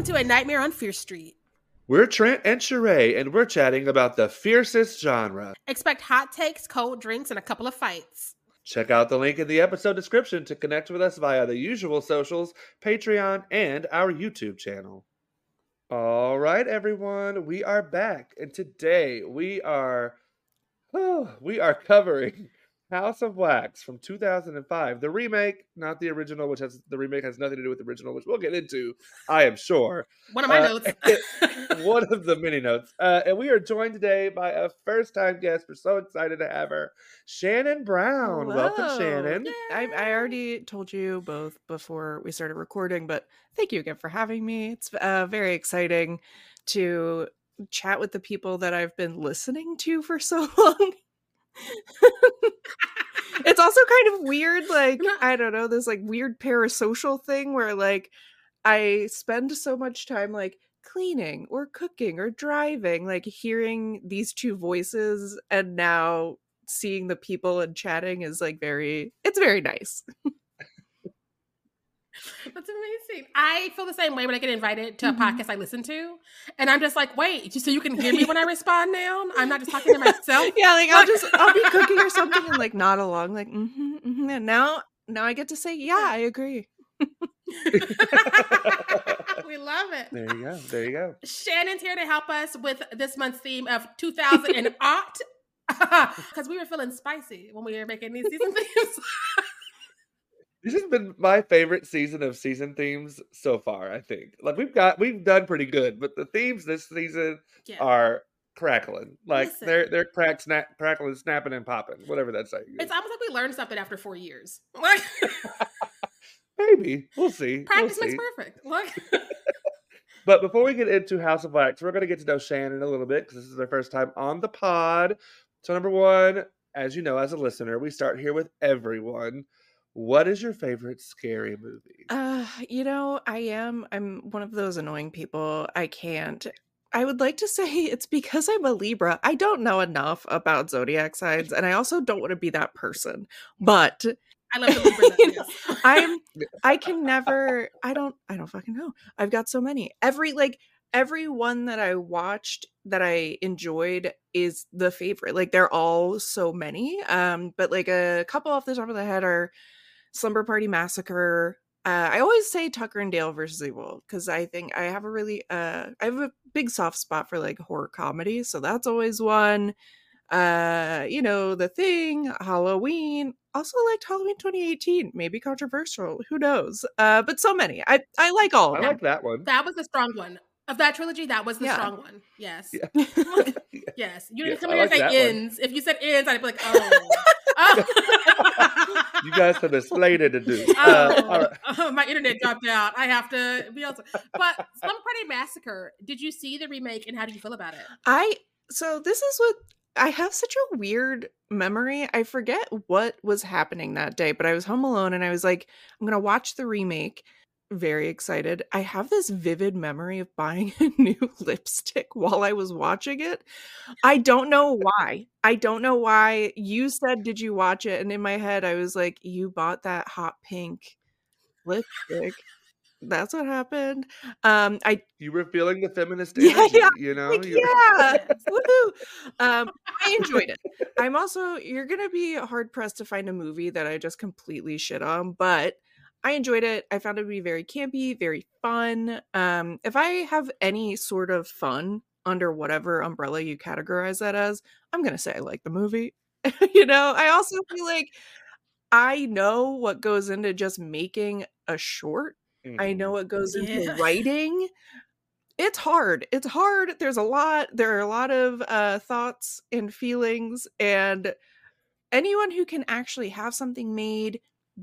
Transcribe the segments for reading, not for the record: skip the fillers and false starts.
to A Nightmare on Fear Street. We're Trent and Sheree, and we're chatting about the fiercest genre. Expect hot takes, cold drinks, and a couple of fights. Check out the link in the episode description to connect with us via the usual socials, Patreon, and our YouTube channel. All right, everyone, we are back, and today we are covering House of Wax from 2005, the remake, not the original, the remake has nothing to do with the original, which we'll get into, I am sure. One of my notes. One of the many notes. And we are joined today by a first-time guest. We're so excited to have her, Shannon Brown. Hello. Welcome, Shannon. I already told you both before we started recording, but thank you again for having me. It's very exciting to chat with the people that I've been listening to for so long. It's also kind of weird, like, I don't know, this like weird parasocial thing where like I spend so much time like cleaning or cooking or driving, like hearing these two voices, and now seeing the people and chatting is like it's very nice. That's amazing. I feel the same way when I get invited to a podcast I listen to, and I'm just like, wait, so you can hear me when I respond now? I'm not just talking to myself. Yeah, like I'll be cooking or something and like nod along, like and now I get to say, yeah, I agree. We love it. There you go. Shannon's here to help us with this month's theme of 2000 and aught, because we were feeling spicy when we were making these season themes. This has been my favorite season of season themes so far, I think. Like we've done pretty good, but the themes this season are crackling. Like they're crackling, snapping, and popping. Whatever that's saying. It's almost like we learned something after 4 years. Like maybe. We'll see. Practice makes perfect. Like But before we get into House of Wax, we're gonna get to know Shannon a little bit because this is their first time on the pod. So number one, as you know, as a listener, we start here with everyone. What is your favorite scary movie? I'm one of those annoying people. I would like to say it's because I'm a Libra. I don't know enough about zodiac signs, and I also don't want to be that person. But I love the Libra. I don't fucking know. I've got so many. Every one that I watched that I enjoyed is the favorite. Like they're all so many. But like a couple off the top of the head are Slumber Party Massacre. I always say Tucker and Dale versus Evil because I think I have a big soft spot for like horror comedy, so that's always one. The Thing, Halloween. Also liked Halloween 2018. Maybe controversial, who knows? But so many. I like all of them. I like that one. That was the strong one. Of that trilogy, that was the strong one. Yes. Yeah. Yes. You didn't come here and say ends. If you said ends, I'd be like, oh. You guys have explaining to do. My internet dropped out. I have to be able to. But Slumber Party Massacre, did you see the remake and how did you feel about it? So this is what I have such a weird memory. I forget what was happening that day, but I was home alone and I was like, I'm going to watch the remake. Very excited. I have this vivid memory of buying a new lipstick while I was watching it. I don't know why. You said, did you watch it? And in my head, I was like, you bought that hot pink lipstick. That's what happened. You were feeling the feminist energy, you know? Woohoo! I enjoyed it. You're gonna be hard pressed to find a movie that I just completely shit on, but I enjoyed it. I found it to be very campy, very fun. If I have any sort of fun under whatever umbrella you categorize that as, I'm going to say I like the movie. I also feel like I know what goes into just making a short. Mm-hmm. I know what goes into writing. It's hard. There are a lot of thoughts and feelings, and anyone who can actually have something made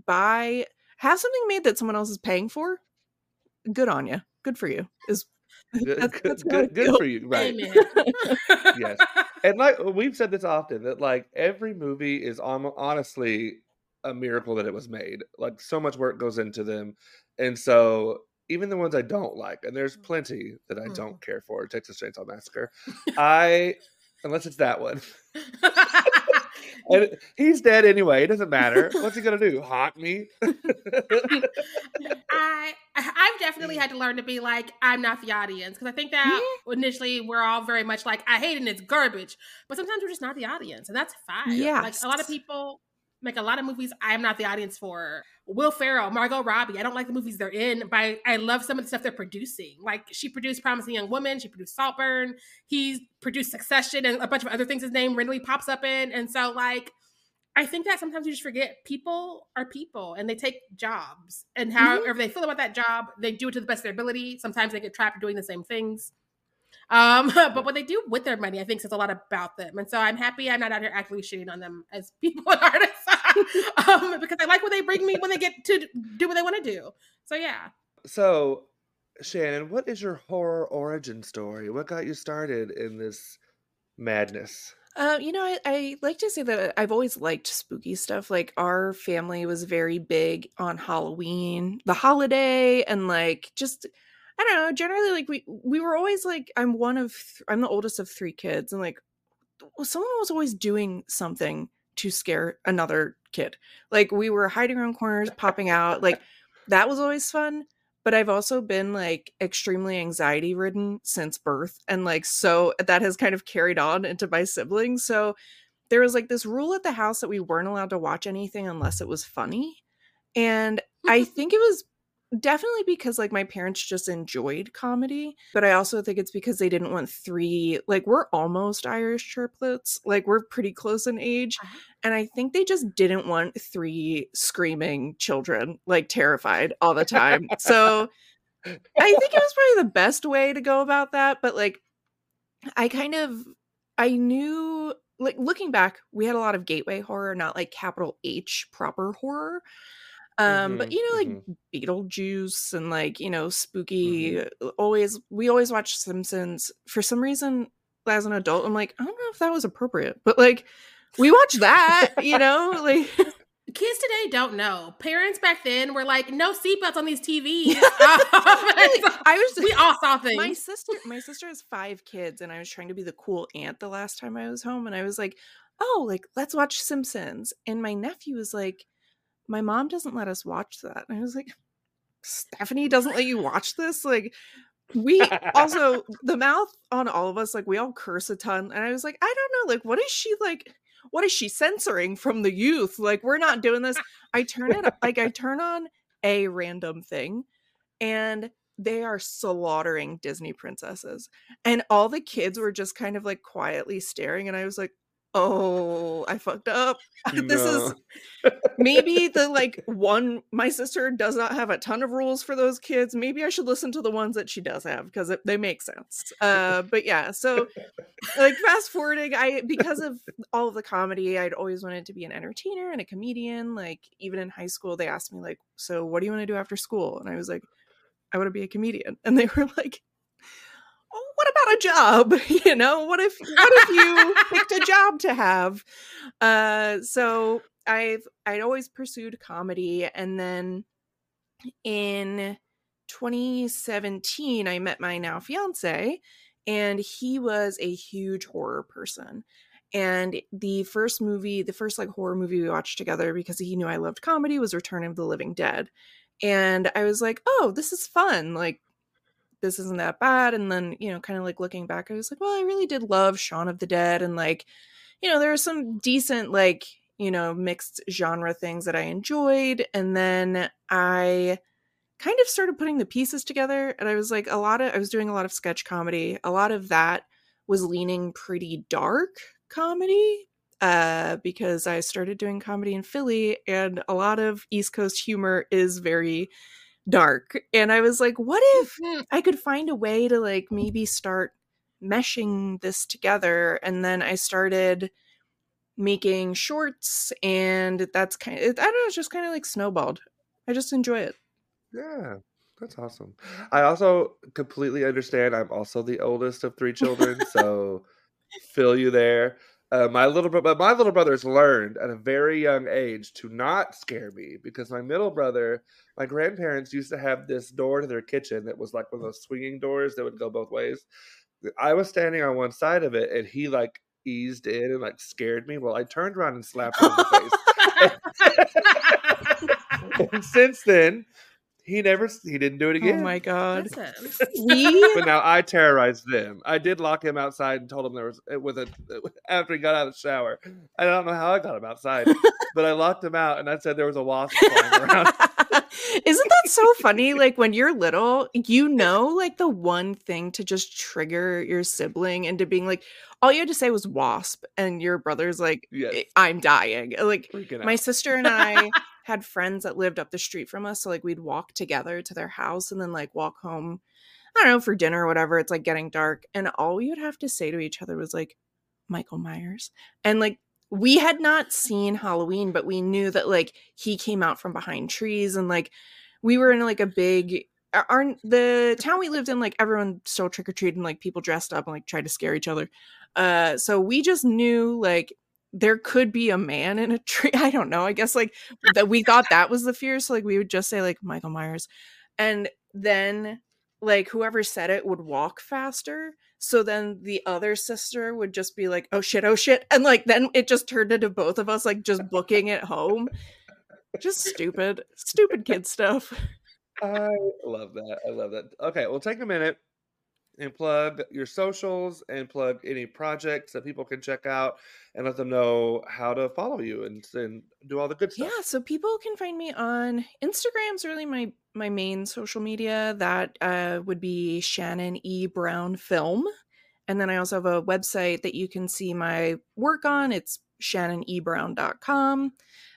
that someone else is paying for, good on you. Good for you. Good for you, right? Yes. And like we've said this often, that like every movie is honestly a miracle that it was made. Like so much work goes into them, and so even the ones I don't like, and there's plenty that I don't care for, Texas Chainsaw Massacre, unless it's that one. And he's dead anyway. It doesn't matter. What's he gonna do? Haunt me? I've definitely had to learn to be like, I'm not the audience, because I think that initially we're all very much like, I hate it and it's garbage, but sometimes we're just not the audience, and that's fine. Yes. Like a lot of people make a lot of movies I am not the audience for. Will Ferrell, Margot Robbie, I don't like the movies they're in, but I love some of the stuff they're producing. Like she produced Promising Young Woman, she produced Saltburn, he's produced Succession and a bunch of other things his name randomly pops up in. And so like, I think that sometimes you just forget people are people and they take jobs, and however they feel about that job, they do it to the best of their ability. Sometimes they get trapped doing the same things. But what they do with their money, I think, says a lot about them. And so I'm happy I'm not out here actively shitting on them as people and artists, because I like what they bring me when they get to do what they want to do. So yeah. So Shannon, what is your horror origin story? What got you started in this madness? I like to say that I've always liked spooky stuff. Like our family was very big on Halloween, the holiday, and like just I don't know. Generally, like we were always like I'm the oldest of 3 kids, and like someone was always doing something to scare another kid. Like we were hiding around corners, popping out. Like that was always fun. But I've also been like extremely anxiety ridden since birth. And like, so that has kind of carried on into my siblings. So there was like this rule at the house that we weren't allowed to watch anything unless it was funny. And I think it was definitely because like my parents just enjoyed comedy, but I also think it's because they didn't want 3, like we're almost Irish triplets, like we're pretty close in age, and I think they just didn't want 3 screaming children like terrified all the time. So I think it was probably the best way to go about that. But like I knew, like looking back, we had a lot of gateway horror, not like capital H proper horror. But like Beetlejuice and like, spooky, we always watched Simpsons. For some reason, as an adult, I'm like, I don't know if that was appropriate, but like, we watched that, like. Kids today don't know. Parents back then were like, no seatbelts on these TVs. We all saw things. My sister has 5 kids, and I was trying to be the cool aunt the last time I was home, and I was like, oh, like, let's watch Simpsons. And my nephew was like, my mom doesn't let us watch that. And I was like, Stephanie doesn't let you watch this? Like, we also, the mouth on all of us, like, we all curse a ton. And I was like, I don't know, like, what is she censoring from the youth? Like, we're not doing this. I turn on a random thing, and they are slaughtering Disney princesses. And all the kids were just kind of like quietly staring. And I was like, oh, I fucked up. This is maybe the like one, my sister does not have a ton of rules for those kids. Maybe I should listen to the ones that she does have, because they make sense. But yeah, so like fast forwarding, because of all of the comedy, I'd always wanted to be an entertainer and a comedian. Like even in high school, they asked me like, so what do you want to do after school? And I was like, I want to be a comedian. And they were like, oh, what about a job? What if you picked a job to have? So I'd always pursued comedy. And then in 2017, I met my now fiance, and he was a huge horror person. And the first like horror movie we watched together, because he knew I loved comedy, was Return of the Living Dead. And I was like, oh, this is fun. Like, this isn't that bad. And then, kind of like looking back, I was like, well, I really did love Shaun of the Dead. And like, there are some decent, like, mixed genre things that I enjoyed. And then I kind of started putting the pieces together. And I was like, I was doing a lot of sketch comedy. A lot of that was leaning pretty dark comedy, because I started doing comedy in Philly, and a lot of East Coast humor is very dark. And I was like, what if I could find a way to like maybe start meshing this together? And then I started making shorts, and that's kind of, I don't know, it's just kind of like snowballed. I just enjoy it. Yeah, that's awesome. I also completely understand. I'm also the oldest of 3 children, so feel you there. My little brothers learned at a very young age to not scare me, because my grandparents used to have this door to their kitchen that was like one of those swinging doors that would go both ways. I was standing on one side of it, and he like eased in and like scared me. Well, I turned around and slapped him in the face. And since then, he didn't do it again. Oh my God. Listen. But now I terrorized them. I did lock him outside and told him after he got out of the shower. I don't know how I got him outside, but I locked him out and I said there was a wasp flying around. Isn't that so funny? Like when you're little, like the one thing to just trigger your sibling into being like, all you had to say was wasp, and your brother's like, yes. I'm dying. Like my sister and I had friends that lived up the street from us, so like we'd walk together to their house and then like walk home, I don't know, for dinner or whatever. It's like getting dark, and all we would have to say to each other was like, Michael Myers. And like we had not seen Halloween, but we knew that like he came out from behind trees, and like we were in like a big the town we lived in, like everyone still trick-or-treating, like people dressed up and like tried to scare each other. So we just knew like there could be a man in a tree. I don't know. I guess like that we thought that was the fear. So like we would just say like Michael Myers, and then like whoever said it would walk faster. So then the other sister would just be like, oh shit. And like, then it just turned into both of us like just booking it home. Just stupid kid stuff. I love that. Okay, we'll take a minute and plug your socials and plug any projects that people can check out and let them know how to follow you and do all the good stuff. Yeah, so people can find me on Instagram's really my main social media. That would be Shannon E. Brown Film. And then I also have a website that you can see my work on. It's shannonebrown.com.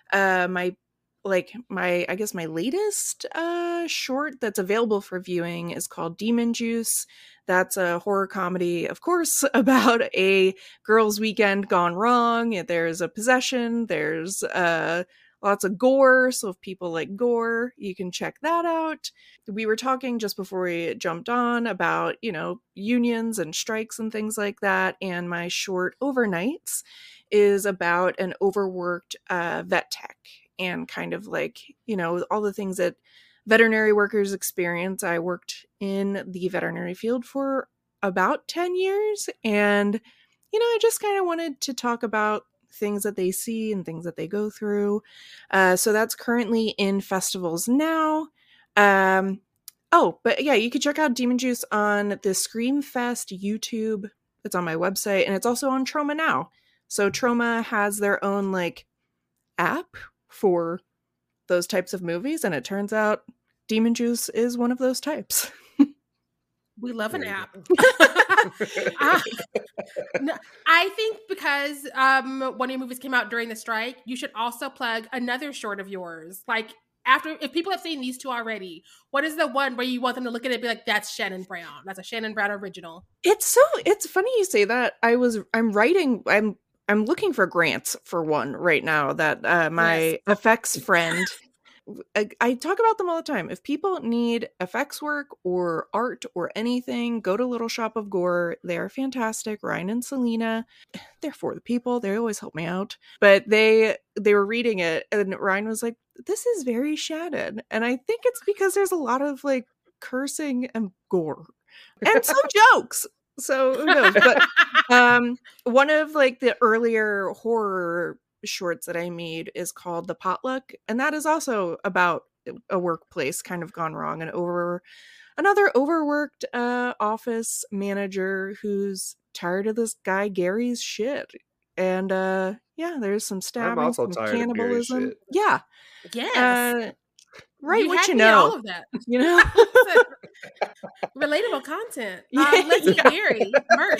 My latest short that's available for viewing is called Demon Juice. That's a horror comedy, of course, about a girls' weekend gone wrong. There's a possession. There's lots of gore. So if people like gore, you can check that out. We were talking just before we jumped on about, unions and strikes and things like that. And my short Overnights is about an overworked vet tech. And kind of like, all the things that veterinary workers experience. I worked in the veterinary field for about 10 years. And, I just kind of wanted to talk about things that they see and things that they go through. So that's currently in festivals now. But yeah, you can check out Demon Juice on the Screamfest YouTube. It's on my website, and it's also on Troma Now. So Troma has their own like app for those types of movies, and it turns out Demon Juice is one of those types. We love an app. I think because one of your movies came out during the strike, you should also plug another short of yours. Like if people have seen these two already, what is the one where you want them to look at it and be like, that's Shannon Brown. That's a Shannon Brown original. It's funny you say that. I'm looking for grants for one right now that my effects friend, I talk about them all the time. If people need effects work or art or anything, go to Little Shop of Gore. They're fantastic. Ryan and Selena, they're for the people. They always help me out. But they were reading it, and Ryan was like, this is very Shannon. And I think it's because there's a lot of like cursing and gore and some jokes. So who knows? But one of like the earlier horror shorts that I made is called The Potluck, and that is also about a workplace kind of gone wrong, and another overworked office manager who's tired of this guy Gary's shit. And there's some stabbing, some cannibalism. Yeah. Yes. Right, what you know. All of that. Relatable content. Let's get Gary merch.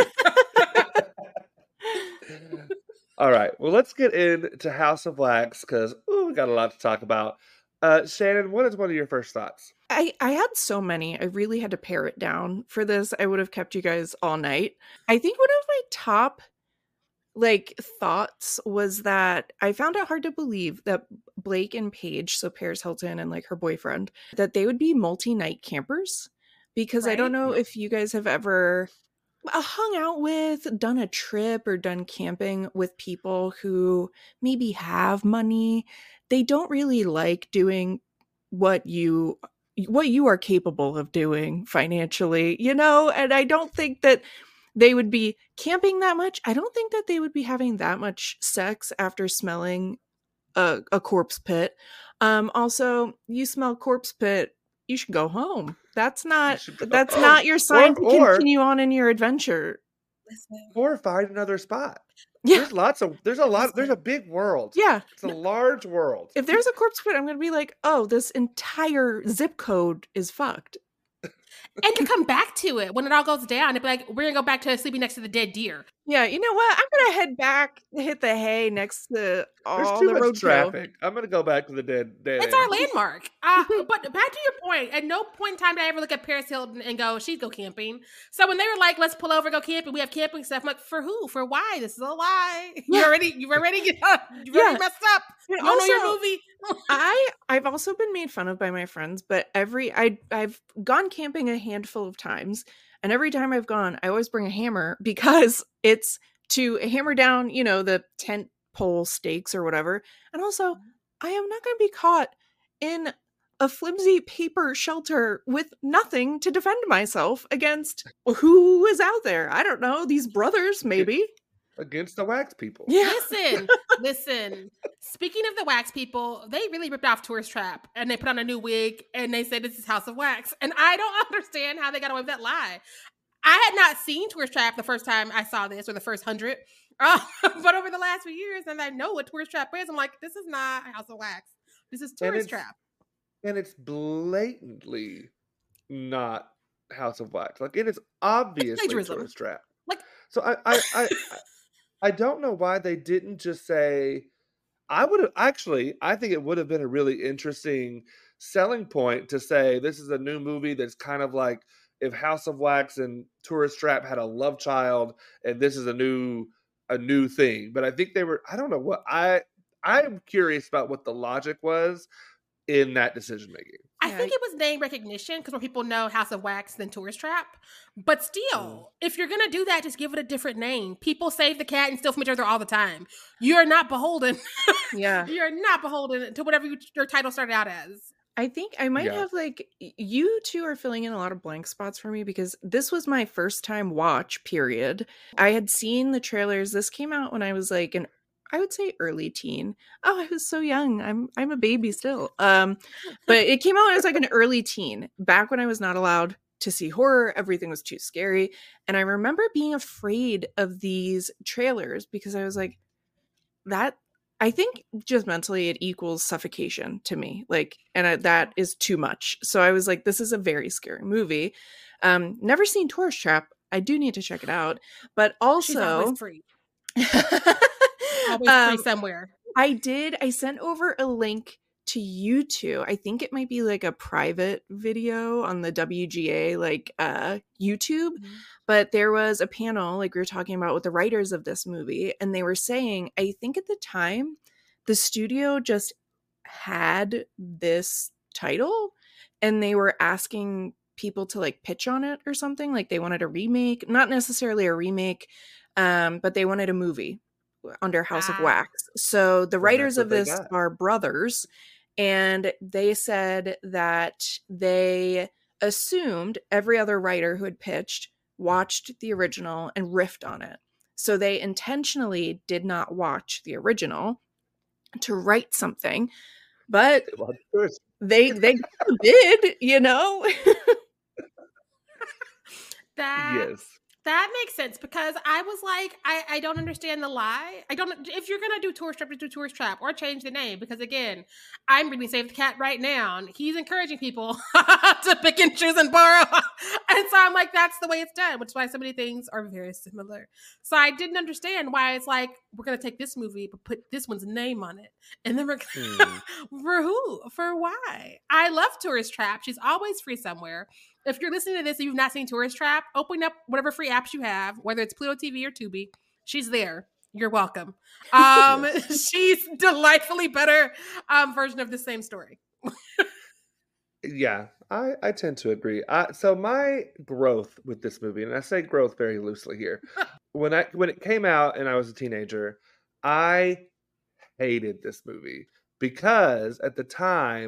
All right. Well, let's get into House of Wax because we got a lot to talk about. Shannon, what is one of your first thoughts? I had so many. I really had to pare it down for this. I would have kept you guys all night. I think one of my top thoughts was that I found it hard to believe that Blake and Paige, so Paris Hilton and like her boyfriend, that they would be multi-night campers, because I don't know if you guys have ever hung out with, done a trip or done camping with people who maybe have money. They don't really like doing what you are capable of doing financially, and I don't think that they would be camping that much. I don't think that they would be having that much sex after smelling a corpse pit. Also, you smell corpse pit, you should go home. That's not your sign to continue on in your adventure. Or find another spot. Yeah. There's a big world. Yeah. It's a large world. If there's a corpse pit, I'm going to be like, oh, this entire zip code is fucked. And to come back to it when it all goes down, it'd be like, we're going to go back to sleeping next to the dead deer. Yeah, you know what? I'm going to head back, hit the hay next to all the road. There's too much traffic. I'm going to go back to the dead. It's our landmark. But back to your point, at no point in time did I ever look at Paris Hilton and go, she'd go camping. So when they were like, let's pull over, go camping, we have camping stuff. I'm like, for who? For why? This is a lie. Yeah. You already messed up. You don't know your movie. I've also been made fun of by my friends, but I've gone camping a handful of times. And every time I've gone, I always bring a hammer because it's to hammer down, the tent pole stakes or whatever. And also, I am not going to be caught in a flimsy paper shelter with nothing to defend myself against who is out there. I don't know, these brothers, maybe. Against the wax people. Yeah. Listen. Speaking of the wax people, they really ripped off Tourist Trap and they put on a new wig and they said this is House of Wax. And I don't understand how they got away with that lie. I had not seen Tourist Trap the first time I saw this, or the first 100. But over the last few years, and I know what Tourist Trap is, I'm like, this is not House of Wax. This is Tourist Trap. And it's blatantly not House of Wax. Like, it is obviously Tourist Trap. So I don't know why they didn't just say, I think it would have been a really interesting selling point to say this is a new movie that's kind of like if House of Wax and Tourist Trap had a love child and this is a new thing. But I think I don't know what, I'm curious about what the logic was in that decision making. I think it was name recognition because more people know House of Wax than Tourist Trap. But still, if you're going to do that, just give it a different name. People save the cat and steal from each other all the time. You're not beholden. Yeah. You're not beholden to whatever your title started out as. I think I might have you two are filling in a lot of blank spots for me because this was my first time watch, period. I had seen the trailers. This came out when I was like I would say early teen. Oh, I was so young. I'm a baby still. But it came out when I was like an early teen, back when I was not allowed to see horror. Everything was too scary. And I remember being afraid of these trailers because I was like, I think just mentally it equals suffocation to me. That is too much. So I was like, this is a very scary movie. Never seen Tourist Trap. I do need to check it out. But also... She's always free. Always free somewhere. I sent over a link to YouTube. I think it might be like a private video on the WGA YouTube. Mm-hmm. But there was a panel like we were talking about with the writers of this movie, and they were saying, I think at the time the studio just had this title and they were asking people to pitch on it or something. Like they wanted a remake, not necessarily a remake, but they wanted a movie under House of Wax. So the writers of this are brothers, and they said that they assumed every other writer who had pitched watched the original and riffed on it. So they intentionally did not watch the original to write something, but they did, Yes. That makes sense because I was like, I don't understand the lie. If you're going to do Tourist Trap, just do Tourist Trap or change the name because again, I'm reading Save the Cat right now and he's encouraging people to pick and choose and borrow. And so I'm like, that's the way it's done, which is why so many things are very similar. So I didn't understand why it's like, we're going to take this movie, but put this one's name on it. And then we're for who? For why? I love Tourist Trap. She's always free somewhere. If you're listening to this and you've not seen Tourist Trap, open up whatever free apps you have, whether it's Pluto TV or Tubi. She's there. You're welcome. She's delightfully better version of the same story. Yeah, I tend to agree. So my growth with this movie, and I say growth very loosely here, when it came out and I was a teenager, I hated this movie because at the time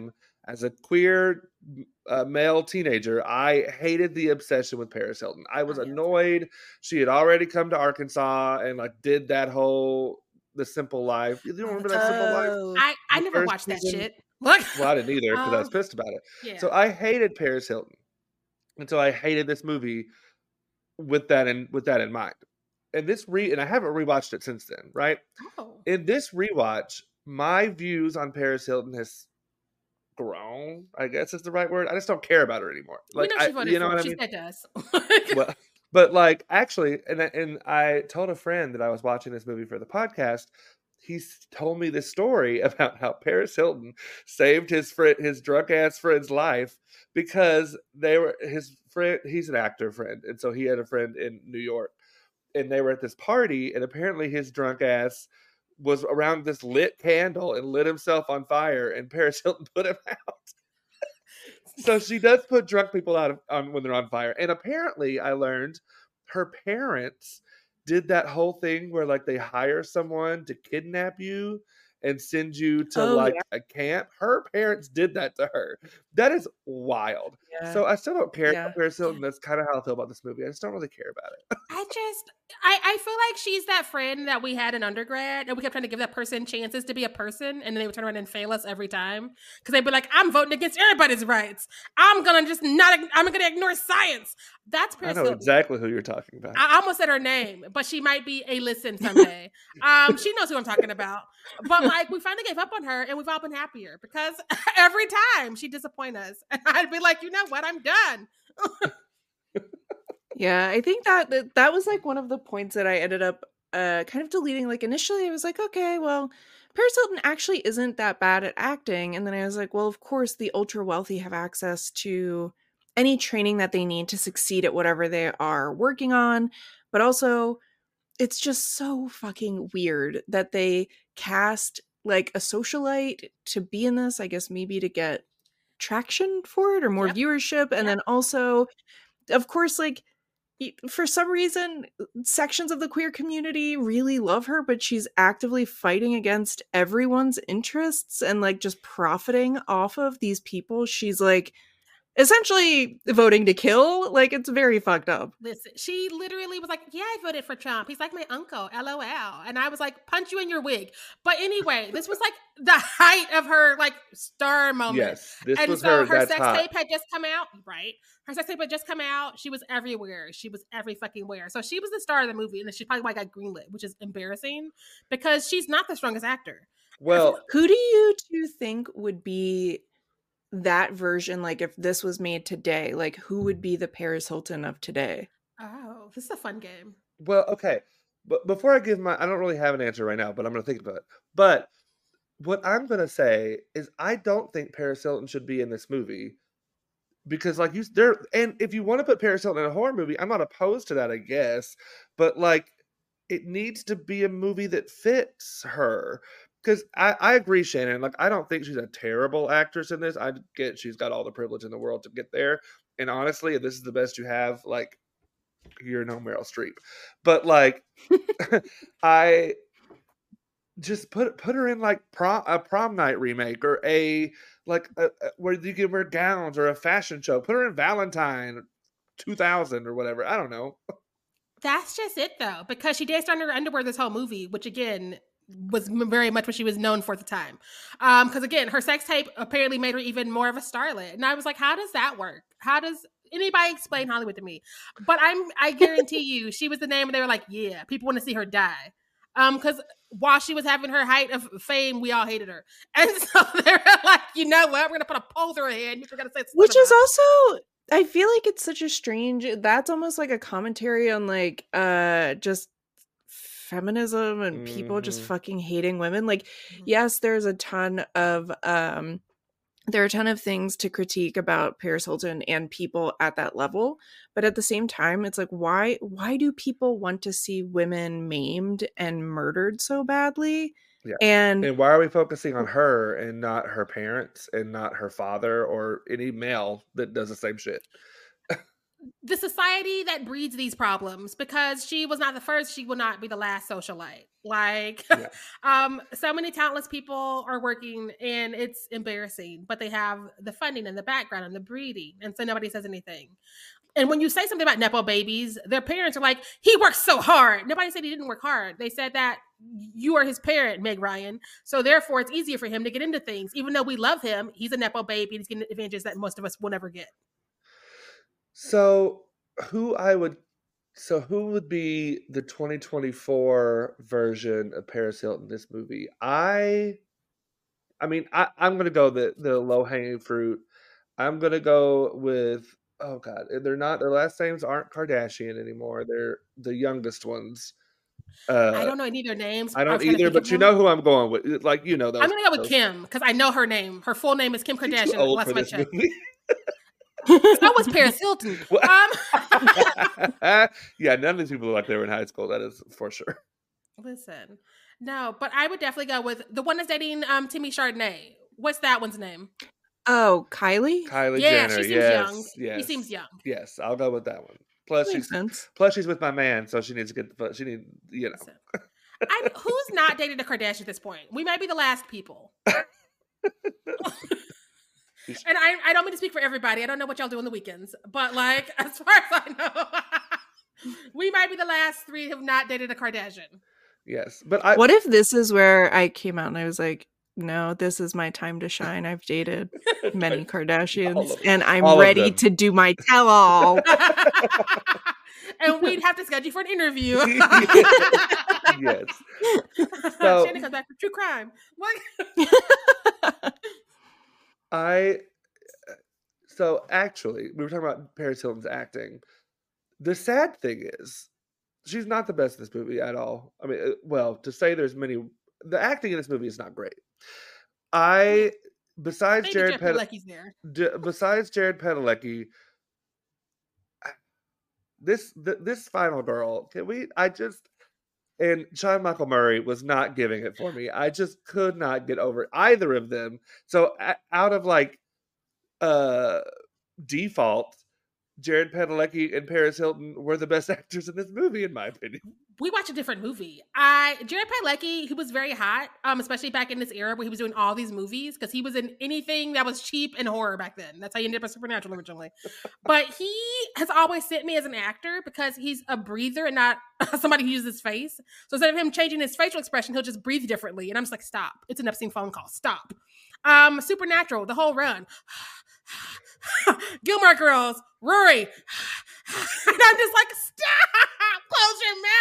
as a queer male teenager, I hated the obsession with Paris Hilton. I was annoyed. She had already come to Arkansas and like did that whole The Simple Life. You don't remember That Simple Life? I never watched that shit. Look. Well, I didn't either because I was pissed about it. Yeah. So I hated Paris Hilton. And so I hated this movie with that in mind. And and I haven't rewatched it since then, right? Oh. In this rewatch, my views on Paris Hilton has grown, I guess is the right word. I just don't care about her anymore. Like, we know she voted for. She said to us. Well, but like actually, and I told a friend that I was watching this movie for the podcast. He told me this story about how Paris Hilton saved his drunk ass friend's life because his friend. He's an actor friend, and so he had a friend in New York, and they were at this party, and apparently his drunk ass was around this lit candle and lit himself on fire, and Paris Hilton put him out. So she does put drunk people out when they're on fire. And apparently I learned her parents did that whole thing where like they hire someone to kidnap you and send you to a camp. Her parents did that to her. That is wild. Yeah. So I still don't care about Paris Hilton. That's kind of how I feel about this movie. I just don't really care about it. I feel like she's that friend that we had in undergrad, and we kept trying to give that person chances to be a person, and then they would turn around and fail us every time because they'd be like, "I'm voting against everybody's rights. I'm gonna ignore science." That's Paris Hilton. I know exactly who you're talking about. I almost said her name, but she might be a listen someday. She knows who I'm talking about. But like, we finally gave up on her, and we've all been happier because every time she disappoints us, and I'd be like, you know what, I'm done. Yeah, I think that was like one of the points that I ended up kind of deleting. Like initially I was like, okay, well, Paris Hilton actually isn't that bad at acting. And then I was like, well, of course the ultra wealthy have access to any training that they need to succeed at whatever they are working on. But also it's just so fucking weird that they cast like a socialite to be in this, I guess maybe to get traction for it or more viewership. And then also, of course, like, for some reason, sections of the queer community really love her, but she's actively fighting against everyone's interests and like just profiting off of these people she's like essentially voting to kill. Like, it's very fucked up. Listen, she literally was like, yeah, I voted for Trump. He's like my uncle, LOL. And I was like, punch you in your wig. But anyway, this was like the height of her like star moment. Yes, this and was so her sex hot. tape had just come out, right? Her sex tape had just come out. She was everywhere. She was every fucking where. So she was the star of the movie, and then she probably got greenlit, which is embarrassing because she's not the strongest actor. Well, who do you two think would be that version? Like, if this was made today, like, who would be the Paris Hilton of today? Oh, this is a fun game. Well, okay. But before I give I don't really have an answer right now, but I'm going to think about it. But what I'm going to say is I don't think Paris Hilton should be in this movie because like and if you want to put Paris Hilton in a horror movie, I'm not opposed to that, I guess. But like, it needs to be a movie that fits her. Because I agree, Shannon. Like, I don't think she's a terrible actress in this. I get she's got all the privilege in the world to get there. And honestly, if this is the best you have, like, you're no Meryl Streep. But like, I just put her in like a prom night remake or where you give her gowns or a fashion show. Put her in Valentine 2000 or whatever. I don't know. That's just it though, because she danced on her underwear this whole movie, which again was very much what she was known for at the time. Because again, her sex tape apparently made her even more of a starlet. And I was like, how does that work? How does anybody explain Hollywood to me? But I guarantee you, she was the name and they were like, yeah, people want to see her die. Because while she was having her height of fame, we all hated her. And so they were like, you know what? We're going to put a pole through her head. You're going to say, which is also, I feel like it's such a strange, that's almost like a commentary on like, just feminism and people just fucking hating women. Like, yes, there's a ton of there are a ton of things to critique about Paris Hilton and people at that level, but at the same time, it's like, why do people want to see women maimed and murdered so badly? Yeah. And why are we focusing on her and not her parents and not her father or any male that does the same shit? the society that breeds these problems, because she was not the first, she will not be the last socialite. Like, so many talentless people are working and it's embarrassing, but they have the funding and the background and the breeding. And so nobody says anything. And when you say something about Nepo babies, their parents are like, he works so hard. Nobody said he didn't work hard. They said that you are his parent, Meg Ryan. So therefore, it's easier for him to get into things. Even though we love him, he's a Nepo baby and he's getting advantages that most of us will never get. So who would be the 2024 version of Paris Hilton in this movie? I'm going to go the low-hanging fruit. I'm going to go with, oh God, their last names aren't Kardashian anymore. They're the youngest ones. I don't know any of their names. I don't either, but you know who I'm going with. Like, you know those. I'm going to go with Kim because I know her name. Her full name is Kim Kardashian. Too old for this movie. So was Paris Hilton. Yeah, none of these people look like they were in high school. That is for sure. Listen, no, but I would definitely go with the one that's dating Timmy Chardonnay. What's that one's name? Oh, Kylie Jenner. She seems young. Yes. He seems young. Yes, I'll go with that one. Plus, she's with my man, so she needs to get. She need, you know. Who's not dated a Kardashian at this point? We might be the last people. And I don't mean to speak for everybody. I don't know what y'all do on the weekends, but like as far as I know, we might be the last 3 who have not dated a Kardashian. Yes, but what if this is where I came out and I was like, no, this is my time to shine. I've dated many Kardashians and I'm ready to do my tell-all. And we'd have to schedule for an interview. Yes. So, Shannon comes back for true crime. So actually, we were talking about Paris Hilton's acting. The sad thing is, she's not the best in this movie at all. I mean, well, to say the acting in this movie is not great. Besides Jared Padalecki, this final girl, and Sean Michael Murray was not giving it for me. I just could not get over either of them. So out of like default, Jared Padalecki and Paris Hilton were the best actors in this movie, in my opinion. We watched a different movie. Jared Padalecki, he was very hot, especially back in this era where he was doing all these movies, because he was in anything that was cheap and horror back then. That's how he ended up in Supernatural originally. But he has always sent me as an actor because he's a breather and not somebody who uses his face. So instead of him changing his facial expression, he'll just breathe differently. And I'm just like, stop. It's an obscene phone call. Stop. Supernatural, the whole run. Gilmore Girls, Rory. And I'm just like, stop! Close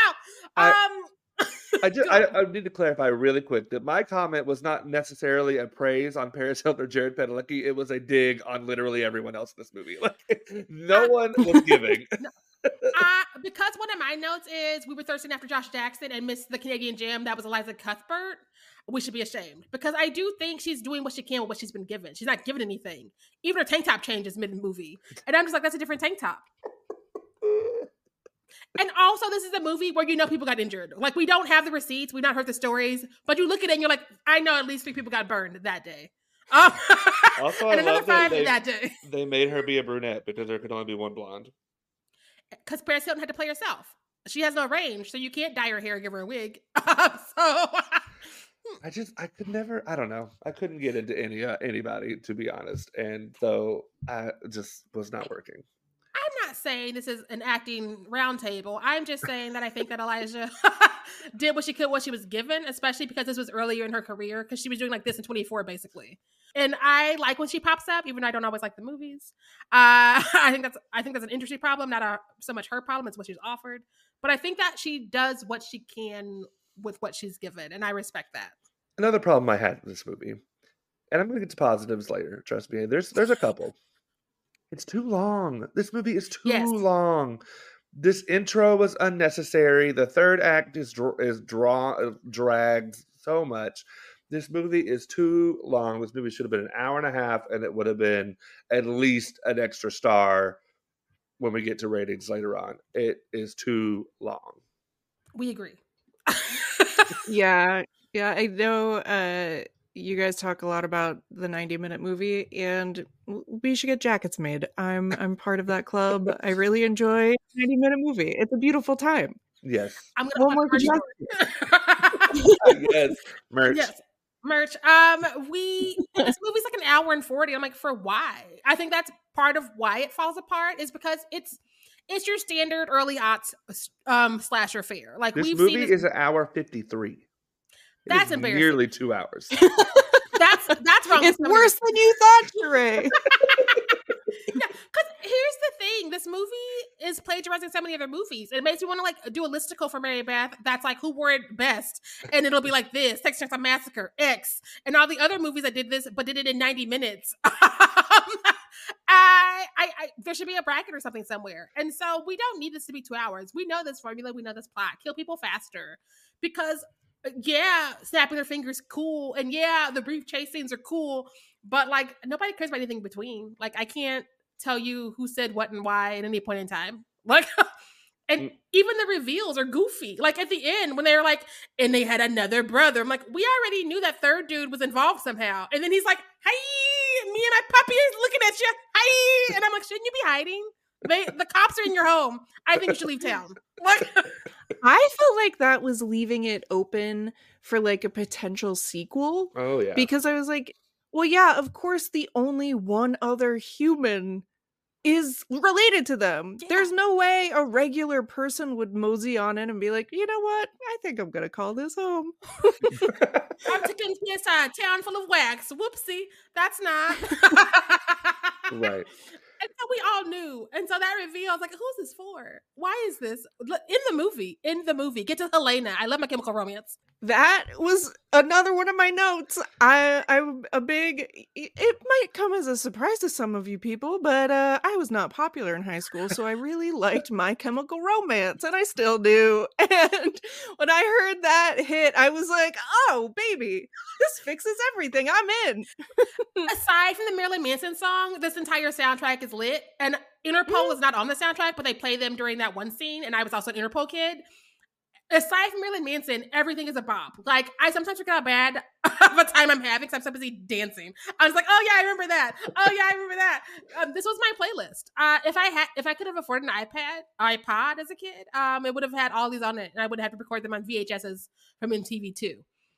your mouth. I need to clarify really quick that my comment was not necessarily a praise on Paris Hilton or Jared Padalecki. It was a dig on literally everyone else in this movie. Like, no one was giving. Because one of my notes is we were thirsting after Josh Jackson and missed the Canadian gem that was Eliza Cuthbert. We should be ashamed, because I do think she's doing what she can with what she's been given. She's not given anything. Even her tank top changes mid-movie. And I'm just like, that's a different tank top. And also, this is a movie where you know people got injured. Like, we don't have the receipts. We've not heard the stories. But you look at it and you're like, I know at least 3 people got burned that day. Also, and I another love 5 that day. They made her be a brunette because there could only be one blonde. Because Paris Hilton had to play herself. She has no range, so you can't dye her hair and give her a wig. I could never, I don't know. I couldn't get into anybody, to be honest. And so I just was not working. I'm not saying this is an acting roundtable. I'm just saying that I think that Elijah did what she could, what she was given, especially because this was earlier in her career, because she was doing like this in 24, basically. And I like when she pops up, even though I don't always like the movies. I think that's an industry problem, not so much her problem. It's what she's offered. But I think that she does what she can with what she's given, and I respect that. Another problem I had with this movie, and I'm going to get to positives later, trust me. There's a couple. It's too long. This movie is too long. This intro was unnecessary. The third act is dragged so much. This movie is too long. This movie should have been an hour and a half, and it would have been at least an extra star when we get to ratings later on. It is too long. We agree. Yeah, I know you guys talk a lot about the 90-minute movie, and we should get jackets made. I'm part of that club. I really enjoy 90-minute movie. It's a beautiful time. Yes. I'm gonna put merch. Yes, merch. Yes, merch. This movie's like an hour and 40. I'm like, for why? I think that's part of why it falls apart is because it's your standard early aughts slasher fare. Like this movie is an hour 53. That's embarrassing. Nearly 2 hours. That's wrong. It's worse than you thought, Sheree. Yeah, because here's the thing: this movie is plagiarizing so many other movies. It makes me want to like do a listicle for Mary Beth that's like who wore it best, and it'll be like this: Texas Chainsaw Massacre, X, and all the other movies that did this but did it in 90 minutes. There should be a bracket or something somewhere, and so we don't need this to be 2 hours. We know this formula. We know this plot. Kill people faster, because. Yeah, snapping their fingers cool, and yeah, the brief chase scenes are cool, but like nobody cares about anything between. Like I can't tell you who said what and why at any point in time. Like, and even the reveals are goofy. Like at the end when they're like, and they had another brother. I'm like, we already knew that third dude was involved somehow, and then he's like, "Hey, me and my puppy is looking at you." Hey, and I'm like, shouldn't you be hiding? The cops are in your home. I think you should leave town. Like. I felt like that was leaving it open for like a potential sequel. Oh yeah. Because I was like, well, yeah, of course the only one other human is related to them. Yeah. There's no way a regular person would mosey on in and be like, you know what? I think I'm gonna call this home. I'm taking this town full of wax. Whoopsie. That's not. Right. And so we all knew. And so that reveal, I was like, who's this for? Why is this? In the movie. Get to Helena. I love My Chemical Romance. That was another one of my notes. I'm a big, it might come as a surprise to some of you people, but I was not popular in high school, so I really liked My Chemical Romance, and I still do. And when I heard that hit, I was like, oh, baby, this fixes everything. I'm in. Aside from the Marilyn Manson song, this entire soundtrack is lit. And Interpol is not on the soundtrack, but they play them during that one scene, and I was also an Interpol kid. Aside from Marilyn Manson, everything is a bop. Like, I sometimes forget how bad of a time I'm having because I'm so busy dancing. I was like, oh yeah, I remember that. Oh yeah, I remember that. This was my playlist. If I could have afforded an iPod as a kid, it would have had all these on it, and I would have to record them on VHSs from MTV2.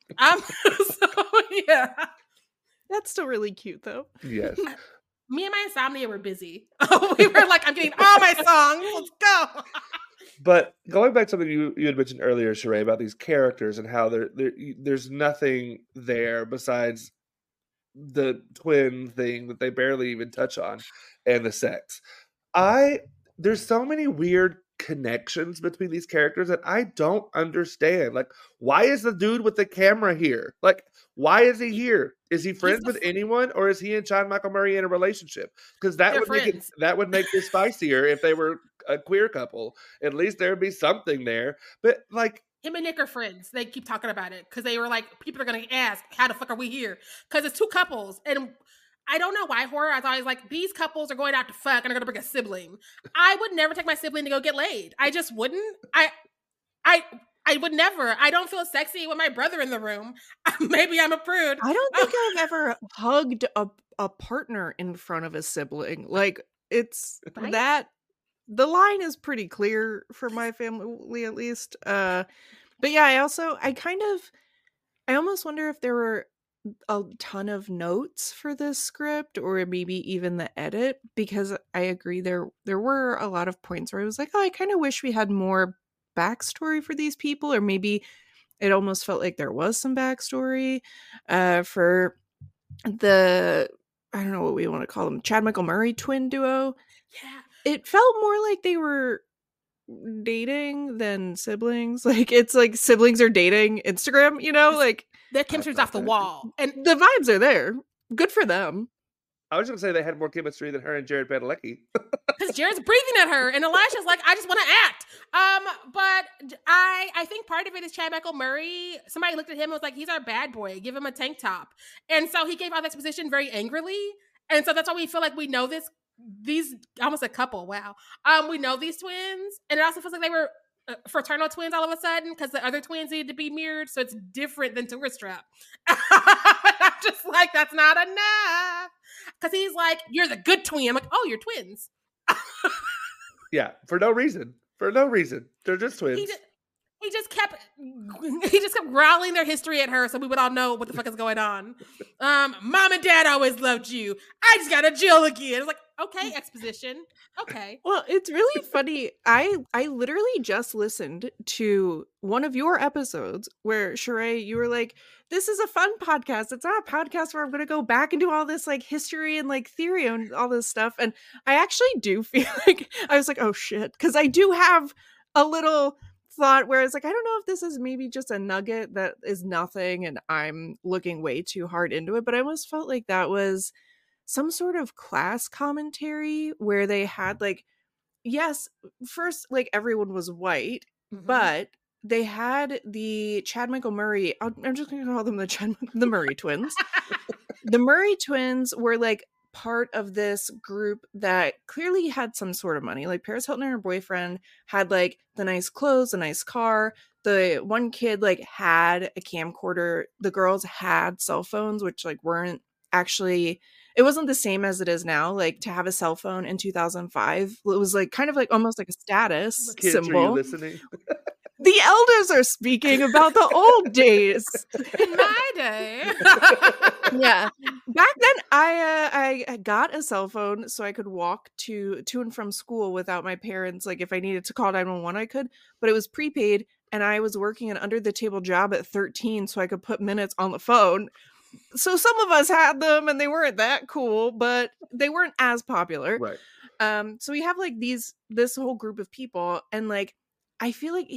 So yeah. That's still really cute though. Yes. Me and my insomnia were busy. We were like, I'm getting all my songs. Let's go. But going back to something you had mentioned earlier, Sheree, about these characters and how there's nothing there besides the twin thing that they barely even touch on and the sex. There's so many weird connections between these characters that I don't understand. Like, why is the dude with the camera here? Like, why is he here? Is he friends with anyone, or is he and Chad Michael Murray in a relationship? Because that would make it spicier if they were a queer couple. At least there would be something there. But like, him and Nick are friends. They keep talking about it because they were like, people are gonna ask, how the fuck are we here? Because it's two couples, and I don't know why horror. I thought it was like, these couples are going out to fuck and are gonna bring a sibling. I would never take my sibling to go get laid. I just wouldn't. I would never. I don't feel sexy with my brother in the room. Maybe I'm a prude. I don't think I've ever hugged a partner in front of a sibling. Like, it's right? That the line is pretty clear for my family, at least. But yeah, I almost wonder if there were a ton of notes for this script, or maybe even the edit, because I agree there were a lot of points where I was like, oh, I kind of wish we had more backstory for these people, or maybe it almost felt like there was some backstory for the, I don't know what we want to call them, Chad Michael Murray twin duo. Yeah, it felt more like they were dating than siblings. Like, it's like siblings are dating Instagram, you know, like their chemistry's off the wall, and the vibes are there. Good for them. I was going to say they had more chemistry than her and Jared Padalecki. Because Jared's breathing at her, and Elisha's like, I just want to act. But I think part of it is Chad Michael Murray. Somebody looked at him and was like, he's our bad boy. Give him a tank top. And so he gave out that exposition very angrily. And so that's why we feel like we know these almost a couple. Wow. We know these twins. And it also feels like they were fraternal twins all of a sudden because the other twins need to be mirrored, so it's different than Tourist Trap. I'm just like, that's not enough. Because he's like, you're the good twin. I'm like, oh, you're twins. Yeah, for no reason. For no reason. They're just twins. He just kept growling their history at her so we would all know what the fuck is going on. Mom and Dad always loved you. I just got a Jill again. It's like, okay, exposition. Okay. Well, it's really funny. I literally just listened to one of your episodes where, Sheree, you were like, this is a fun podcast. It's not a podcast where I'm going to go back and do all this like history and like theory and all this stuff. And I actually do feel like, I was like, oh shit. Because I do have a little thought where it's like, I don't know if this is maybe just a nugget that is nothing and I'm looking way too hard into it, but I almost felt like that was some sort of class commentary where they had like, yes, first like everyone was white, but they had the Chad Michael Murray, I'm just gonna call them the Murray twins. The Murray twins were like part of this group that clearly had some sort of money. Like Paris Hilton and her boyfriend had like the nice clothes, a nice car. The one kid like had a camcorder. The girls had cell phones, which like weren't actually, it wasn't the same as it is now. Like to have a cell phone in 2005, it was like kind of like almost like a status Kids, symbol. are you listening? The elders are speaking about the old days. In my day. Yeah. Back then I got a cell phone so I could walk to and from school without my parents. Like if I needed to call 911, I could, but it was prepaid and I was working an under the table job at 13 so I could put minutes on the phone. So some of us had them and they weren't that cool, but they weren't as popular. Right. So we have like this whole group of people and like I feel like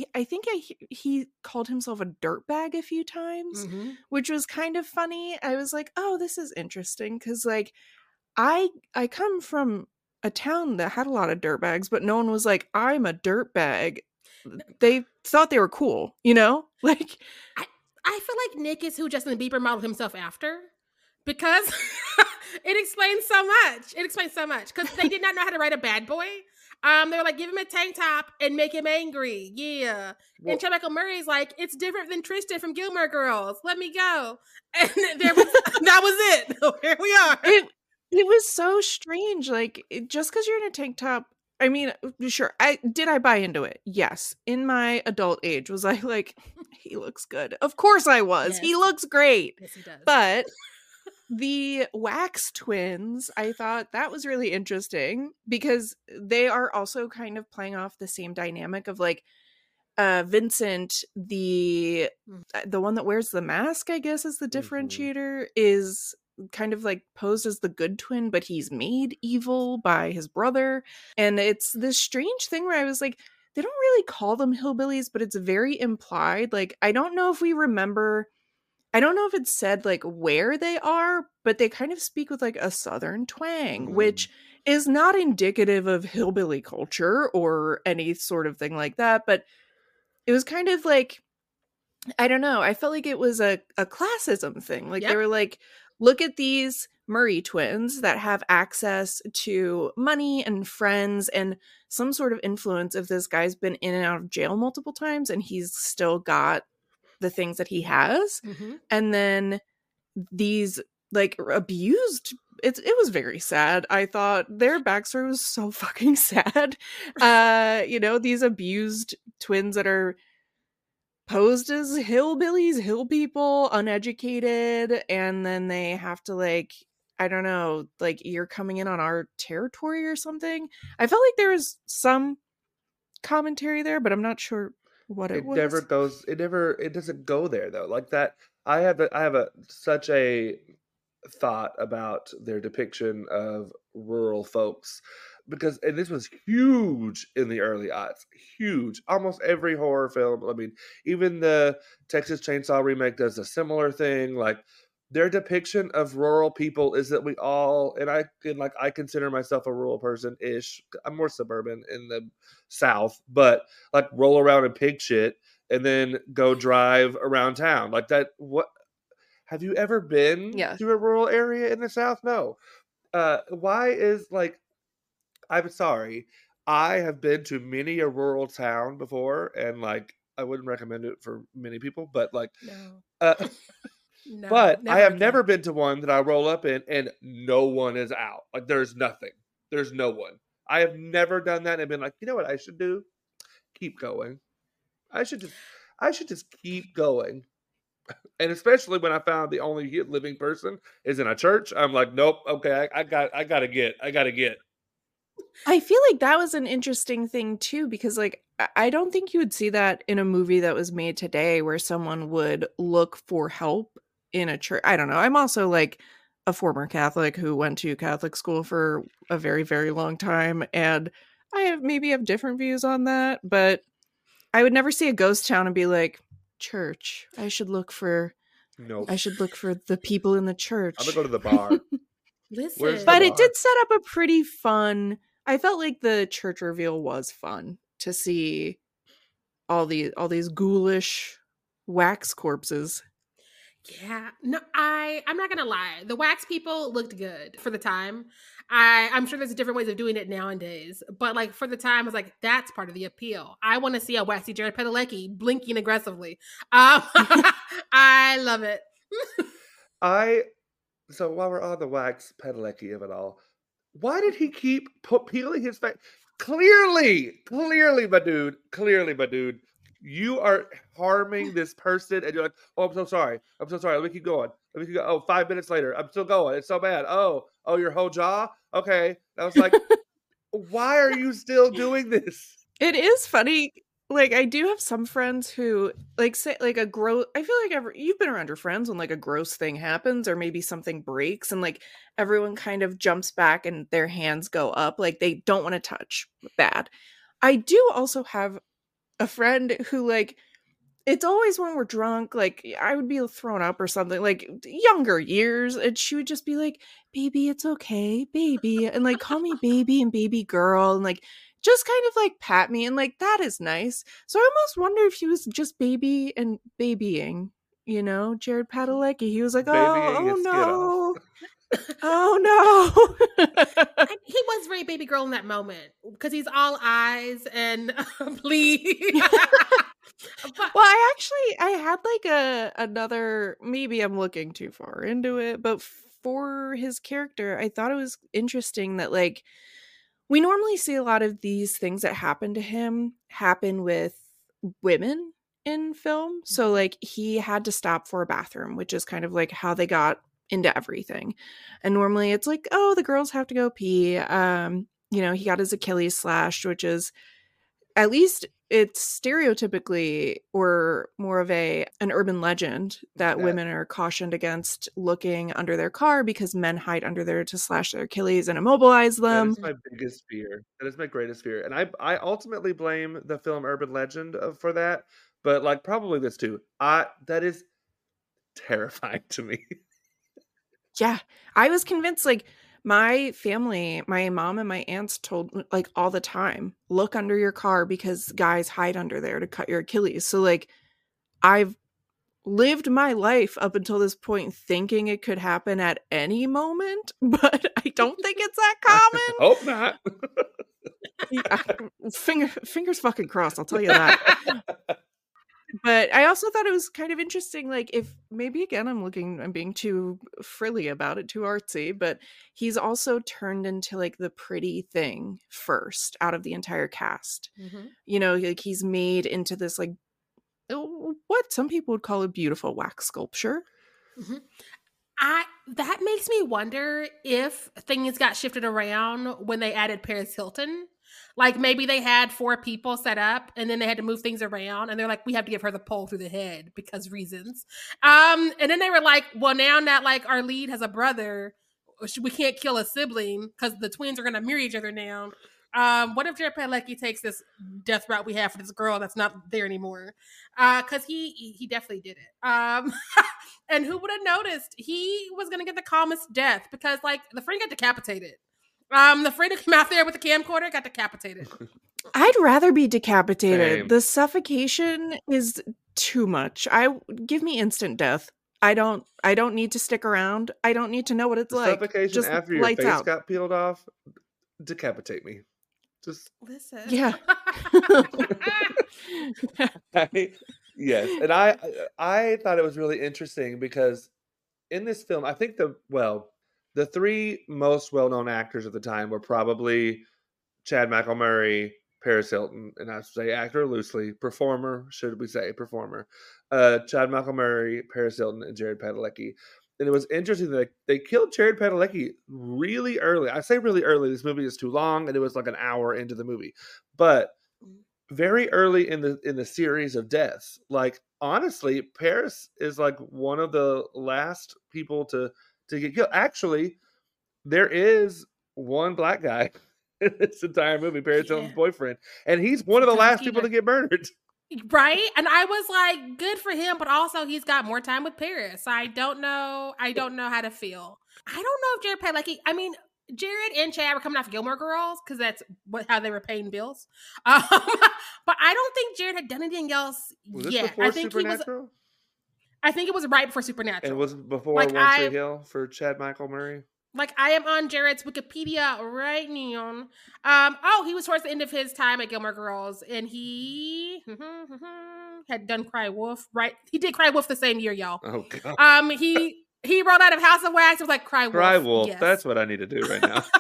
he called himself a dirtbag a few times, which was kind of funny. I was like, oh, this is interesting because like I come from a town that had a lot of dirtbags, but no one was like, I'm a dirtbag. They thought they were cool, you know? Like I feel like Nick is who Justin Bieber modeled himself after because it explains so much. It explains so much because they did not know how to write a bad boy. They were like, give him a tank top and make him angry. Yeah. Well, and Chad Michael Murray's like, it's different than Tristan from Gilmore Girls. Let me go. And that was it. Here we are. It was so strange. Like, just because you're in a tank top, I mean, sure. I buy into it? Yes. In my adult age, was I like, he looks good? Of course I was. Yes. He looks great. Yes, he does. But the Wax twins, I thought that was really interesting because they are also kind of playing off the same dynamic of like Vincent, the one that wears the mask, I guess is the differentiator, is kind of like posed as the good twin, but he's made evil by his brother. And it's this strange thing where I was like, they don't really call them hillbillies, but it's very implied. Like, I don't know if it's said like where they are, but they kind of speak with like a Southern twang, which is not indicative of hillbilly culture or any sort of thing like that. But it was kind of like, I don't know. I felt like it was a classism thing. Like they were like, look at these Murray twins that have access to money and friends and some sort of influence if this guy's been in and out of jail multiple times and he's still got the things that he has. And then these like abused, it was very sad. I thought their backstory was so fucking sad. You know, these abused twins that are posed as hillbillies, hill people, uneducated, and then they have to like, I don't know, like you're coming in on our territory or something. I felt like there was some commentary there, but I'm not sure what it was. It doesn't go there though. Like that, I have such a thought about their depiction of rural folks because, and this was huge in the early aughts, huge. Almost every horror film, I mean, even the Texas Chainsaw remake does a similar thing. Like their depiction of rural people is that we all, and I consider myself a rural person-ish. I'm more suburban in the South, but like roll around in pig shit and then go drive around town. Like that, what, have you ever been to a rural area in the South? No. Why is like, I'm sorry, I have been to many a rural town before, and like I wouldn't recommend it for many people, but like, no, but I have again. never been to one that I roll up in and no one is out. Like there's nothing. There's no one. I have never done that and been like, you know what I should do? Keep going. I should just keep going. And especially when I found the only living person is in a church, I'm like, nope, okay, I gotta get. I feel like that was an interesting thing too, because like I don't think you would see that in a movie that was made today where someone would look for help in a church. I don't know. I'm also like a former Catholic who went to Catholic school for a very, very long time, and I maybe have different views on that, but I would never see a ghost town and be like, church. I should look for the people in the church. I'm gonna go to the bar. Listen. But it did set up a pretty fun. I felt like the church reveal was fun to see all these ghoulish wax corpses. Yeah, no, I'm not gonna lie. The wax people looked good for the time. I'm sure there's different ways of doing it nowadays, but like for the time, I was like, that's part of the appeal. I want to see a waxy Jared Padalecki blinking aggressively. I love it. So while we're on the wax Padalecki of it all, why did he keep peeling his face? Clearly, my dude. You are harming this person, and you're like, oh, I'm so sorry. Let me keep going. Oh, 5 minutes later, I'm still going. It's so bad. Oh, your whole jaw? Okay. I was like, why are you still doing this? It is funny. Like, I do have some friends who like say like a gross. I feel like you've been around your friends when like a gross thing happens or maybe something breaks and like everyone kind of jumps back and their hands go up. Like they don't want to touch bad. I do also have a friend who like, it's always when we're drunk, like I would be thrown up or something, like younger years, and she would just be like, baby, it's okay, baby, and like call me baby and baby girl, and like just kind of like pat me, and like that is nice. So I almost wonder if he was just baby and babying, Jared Padalecki. He was like, oh no. Oh no. He was very baby girl in that moment because he's all eyes and please. Well, I had like another, maybe I'm looking too far into it, but for his character, I thought it was interesting that like we normally see a lot of these things that happen to him happen with women in film. So like he had to stop for a bathroom, which is kind of like how they got into everything. And normally it's like, oh, the girls have to go pee. He got his Achilles slashed, which is, at least it's stereotypically or more of an urban legend that women are cautioned against looking under their car because men hide under there to slash their Achilles and immobilize them. That is my biggest fear. That is my greatest fear. And I ultimately blame the film Urban Legend for that. But like probably this too. That is terrifying to me. Yeah. I was convinced like my family, my mom and my aunts told like all the time, look under your car because guys hide under there to cut your Achilles. So like I've lived my life up until this point thinking it could happen at any moment, but I don't think it's that common. Hope not. Fingers fucking crossed, I'll tell you that. But I also thought it was kind of interesting, like if maybe again I'm being too frilly about it, too artsy, but he's also turned into like the pretty thing first out of the entire cast. Mm-hmm. Like he's made into this like what some people would call a beautiful wax sculpture. Mm-hmm. That makes me wonder if things got shifted around when they added Paris Hilton. Like maybe they had 4 people set up and then they had to move things around and they're like, we have to give her the pole through the head because reasons. And then they were like, well, now that like our lead has a brother, we can't kill a sibling because the twins are going to mirror each other now. What if Jared Padalecki takes this death route we have for this girl that's not there anymore? Because he definitely did it. And who would have noticed he was going to get the calmest death because like the friend got decapitated. The friend who came out there with the camcorder got decapitated. I'd rather be decapitated. Same. The suffocation is too much. Give me instant death. I don't need to stick around. I don't need to know what it's like. Suffocation just after your face got peeled off. Decapitate me. Just listen. Yeah. Yes, and I thought it was really interesting because in this film, I think the three most well-known actors at the time were probably Chad Michael-Murray, Paris Hilton, and I say actor loosely, performer, should we say performer, Chad Michael-Murray, Paris Hilton, and Jared Padalecki. And it was interesting that they killed Jared Padalecki really early. I say really early. This movie is too long, and it was like an hour into the movie, but very early in the series of deaths. Like honestly, Paris is like one of the last people to get killed. Actually, there is one black guy in this entire movie, Paris Hilton's boyfriend, and he's one of the last people to get murdered. Right? And I was like, good for him, but also he's got more time with Paris. I don't know how to feel. I don't know if Jared Padalecki, I mean, Jared and Chad were coming off Gilmore Girls because that's how they were paying bills. But I don't think Jared had done anything else yet. I think it was right before Supernatural. And it was before One Tree Hill for Chad Michael-Murray. Like I am on Jared's Wikipedia right now. He was towards the end of his time at Gilmore Girls, and he had done Cry Wolf. Right, he did Cry Wolf the same year, y'all. Oh God. He rolled out of House of Wax. It was like Cry Wolf. Cry Wolf. Yes. That's what I need to do right now.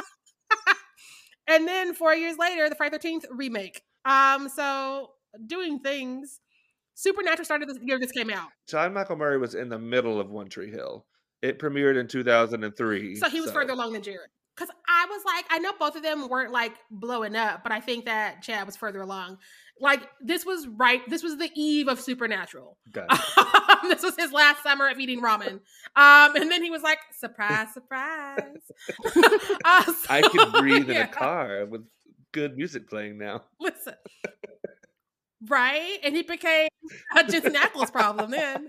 And then 4 years later, the Friday the 13th remake. So doing things. Supernatural started the year this came out. Chad Michael-Murray was in the middle of One Tree Hill. It premiered in 2003. So he was further along than Jared. Because I was like, I know both of them weren't like blowing up, but I think that Chad was further along. Like this was the eve of Supernatural. This was his last summer of eating ramen. And then he was like, surprise, surprise. I can breathe in a car with good music playing now. Listen. Right? And he became a Jensen Ackles problem then.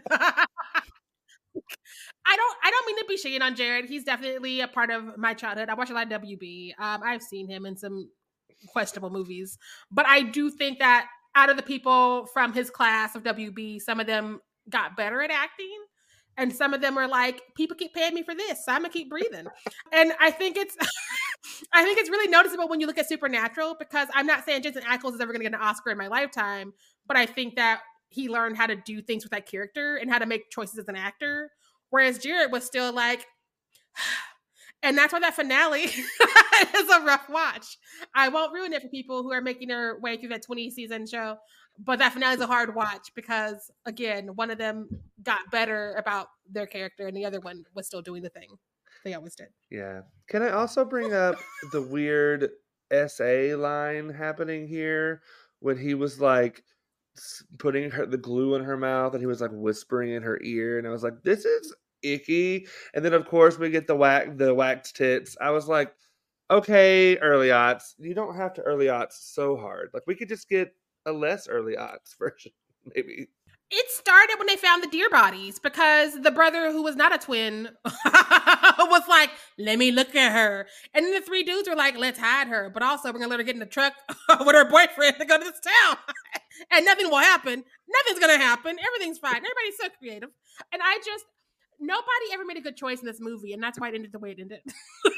I don't mean to be shitting on Jared. He's definitely a part of my childhood. I watch a lot of WB. I've seen him in some questionable movies, but I do think that out of the people from his class of WB, some of them got better at acting, and some of them are like, people keep paying me for this, so I'm gonna keep breathing. And I think it's really noticeable when you look at Supernatural, because I'm not saying Jensen Ackles is ever gonna get an Oscar in my lifetime, but I think that he learned how to do things with that character and how to make choices as an actor. Whereas Jared was still like, and that's why that finale is a rough watch. I won't ruin it for people who are making their way through that 20-season show, but that finale is a hard watch because, again, one of them got better about their character and the other one was still doing the thing they always did. Yeah. Can I also bring up the weird SA line happening here when he was like putting the glue in her mouth and he was like whispering in her ear, and I was like, this is icky. And then of course we get the waxed tits. I was like, okay, early aughts, you don't have to early aughts so hard. Like we could just get a less early aughts version maybe. It started when they found the deer bodies, because the brother who was not a twin was like, let me look at her. And then the three dudes were like, let's hide her. But also, we're going to let her get in the truck with her boyfriend to go to this town. And nothing will happen. Nothing's going to happen. Everything's fine. Everybody's so creative. And nobody ever made a good choice in this movie. And that's why it ended the way it ended.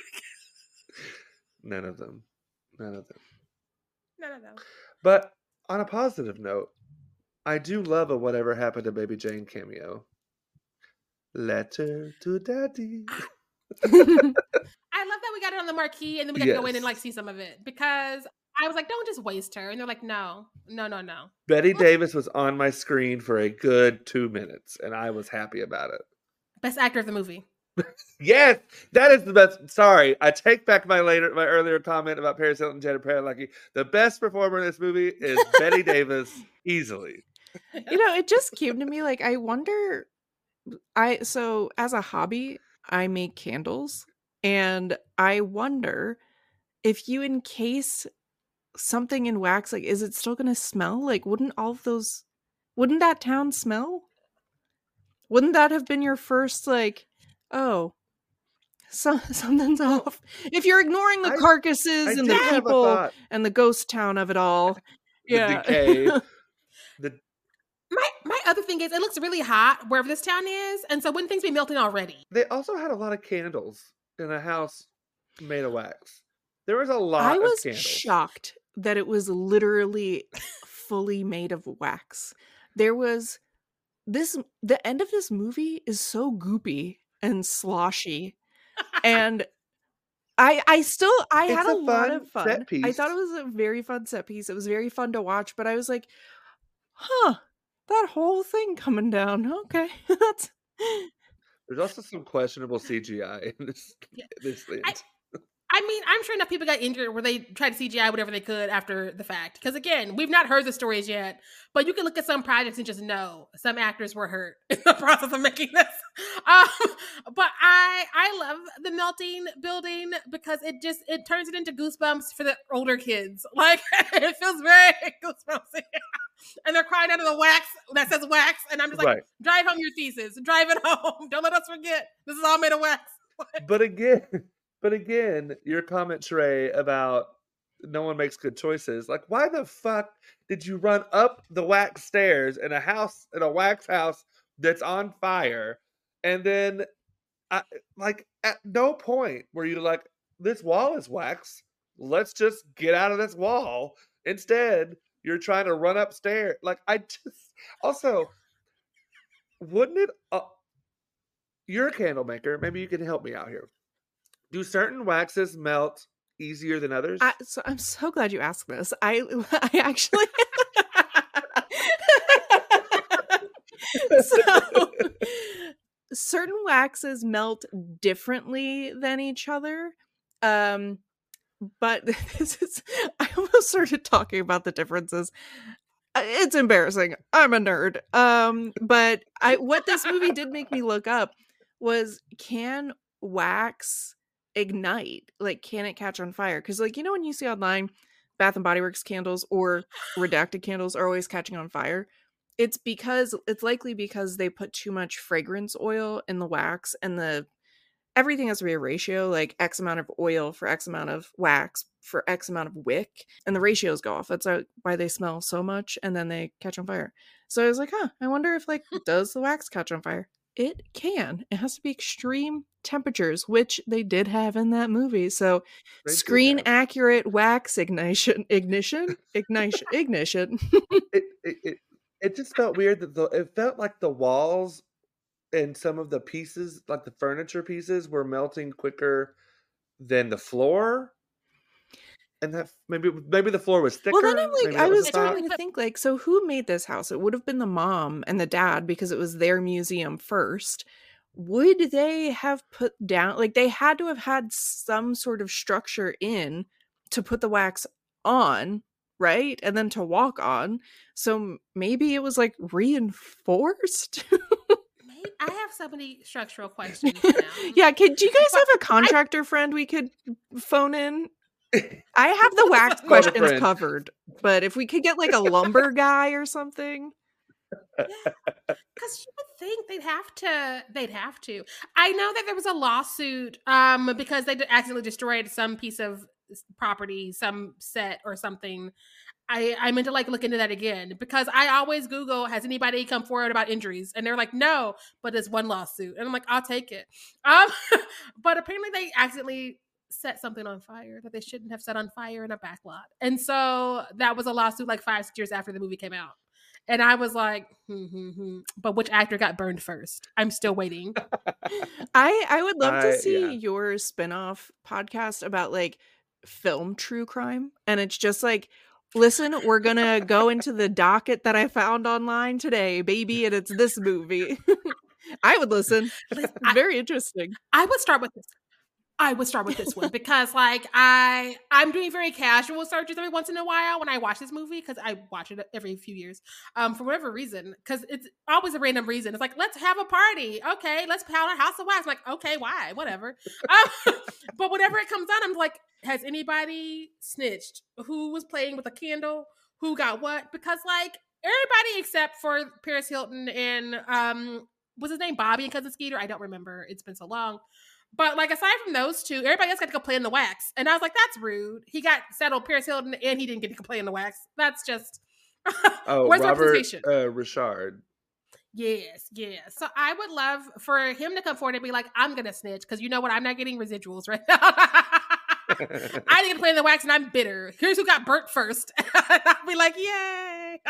None of them. But on a positive note, I do love a Whatever Happened to Baby Jane cameo. Letter to Daddy. I love that we got it on the marquee and then we got to go in and like see some of it, because I was like, don't just waste her. And they're like, no. Bette Davis was on my screen for a good 2 minutes and I was happy about it. Best actor of the movie. Yes, that is the best. Sorry, I take back my earlier comment about Paris Hilton and Jared Padalecki. The best performer in this movie is Bette Davis, easily. It just came to me, like, I wonder, so as a hobby, I make candles, and I wonder if you encase something in wax, like, is it still going to smell? Like, wouldn't that town smell? Wouldn't that have been your first, like, oh, something's off? If you're ignoring the carcasses and the people and the ghost town of it all. The decay. My other thing is, it looks really hot wherever this town is, and so wouldn't things be melting already? They also had a lot of candles in a house made of wax. There was a lot I of was candles. shocked that it was literally fully made of wax. There was the end of this movie is so goopy and sloshy. And I It's had a a lot fun of fun. set I thought it piece. was a very fun set piece. It was very fun to watch, but I was like, huh, that whole thing coming down. Okay. That's There's also some questionable CGI in Yeah. this thing. I mean, I'm sure enough people got injured where they tried to CGI whatever they could after the fact. Because again, we've not heard the stories yet, but you can look at some projects and just know some actors were hurt in the process of making this. But I love the melting building because it turns it into Goosebumps for the older kids. Like it feels very Goosebumpsy. And they're crying out of the wax that says wax, and I'm just like, drive home your thesis, drive it home. Don't let us forget this is all made of wax. But again, your comment, Sheree, about no one makes good choices. Like, why the fuck did you run up the wax stairs in a wax house that's on fire? And then, at no point were you like, this wall is wax. Let's just get out of this wall. Instead, you're trying to run upstairs. Like, also, wouldn't it? You're a candle maker. Maybe you can help me out here. Do certain waxes melt easier than others? So I'm so glad you asked this. I actually so certain waxes melt differently than each other. But I almost started talking about the differences. It's embarrassing. I'm a nerd. But what this movie did make me look up was, can wax ignite? Like, can it catch on fire? Because, like, when you see online Bath and Body Works candles or redacted candles are always catching on fire, it's likely because they put too much fragrance oil in the wax, and everything has to be a ratio, like X amount of oil for X amount of wax for X amount of wick, and the ratios go off. That's why they smell so much, and then they catch on fire. So I was like, I wonder if, like, does the wax catch on fire? It can. It has to be extreme temperatures, which they did have in that movie. So screen accurate wax ignition. It just felt weird that it felt like the walls and some of the pieces, like the furniture pieces, were melting quicker than the floor. And that maybe the floor was thicker. Well, then I'm like, I was starting to think, like, so who made this house? It would have been the mom and the dad because it was their museum first. Would they have put down, like, they had to have had some sort of structure in to put the wax on, right? And then to walk on. So maybe it was, like, reinforced. I have so many structural questions now. Yeah, do you guys have a contractor friend we could phone in? I have the wax questions covered, but if we could get, like, a lumber guy or something. Yeah, because you would think they'd have to. I know that there was a lawsuit because they accidentally destroyed some piece of property, some set or something. I meant to, like, look into that again, because I always Google, has anybody come forward about injuries? And they're like, no, but it's one lawsuit. And I'm like, I'll take it. But apparently they accidentally set something on fire that they shouldn't have set on fire in a backlot. And so that was a lawsuit like 5-6 years after the movie came out. And I was like, but which actor got burned first? I'm still waiting. I would love to see your spinoff podcast about, like, film true crime. And it's just like, listen, we're going to go into the docket that I found online today, baby, and it's this movie. I would listen. Very interesting. I would start with this one because, like, I'm doing very casual searches every once in a while when I watch this movie, because I watch it every few years for whatever reason, because it's always a random reason. It's like, let's have a party. Okay, let's pound a house of wax. I'm like, okay, why? Whatever. But whenever it comes on, I'm like, has anybody snitched? Who was playing with a candle? Who got what? Because, like, everybody except for Paris Hilton and was his name Bobby and Cousin Skeeter? I don't remember. It's been so long. But, like, aside from those two, everybody else got to go play in the wax. And I was like, that's rude. He got settled Paris Hilton and he didn't get to play in the wax. That's just where's Robert Richard. Yes. So I would love for him to come forward and be like, I'm gonna snitch, because you know what? I'm not getting residuals right now. I didn't play the wax and I'm bitter. Here's who got burnt first. I'll be like, yay.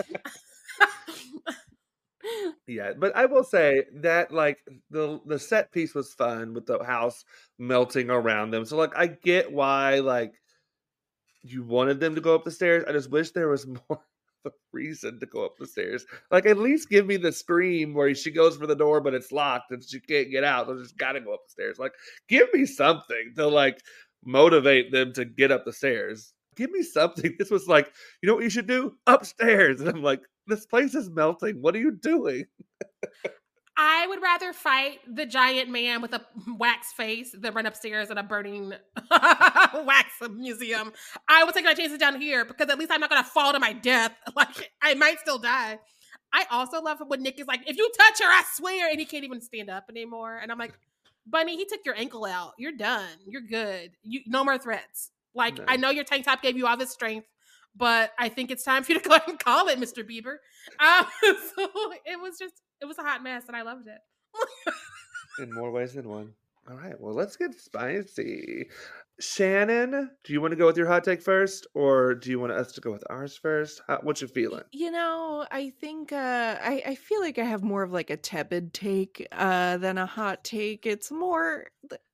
Yeah, but I will say that like the set piece was fun with the house melting around them. So like I get why like you wanted them to go up the stairs. I just wish there was more of a reason to go up the stairs. Like at least give me the scream where she goes for the door but it's locked and she can't get out. So just gotta go up the stairs. Like give me something to like motivate them to get up the stairs. Give me something. This was like, you know what you should do? Upstairs. And I'm like, this place is melting. What are you doing? I would rather fight the giant man with a wax face than run upstairs in a burning wax museum. I would take my chances down here because at least I'm not going to fall to my death. Like, I might still die. I also love when Nick is like, if you touch her, I swear. And he can't even stand up anymore. And I'm like, Bunny, he took your ankle out. You're done. You're good. No more threats. Like, no. I know your tank top gave you all this strength, but I think it's time for you to go ahead and call it, Mr. Bieber. So it was a hot mess, and I loved it. In more ways than one. All right, well, let's get spicy. Shannon, do you want to go with your hot take first, or do you want us to go with ours first? What's your feeling? You know, I think I feel like I have more of like a tepid take than a hot take. It's more...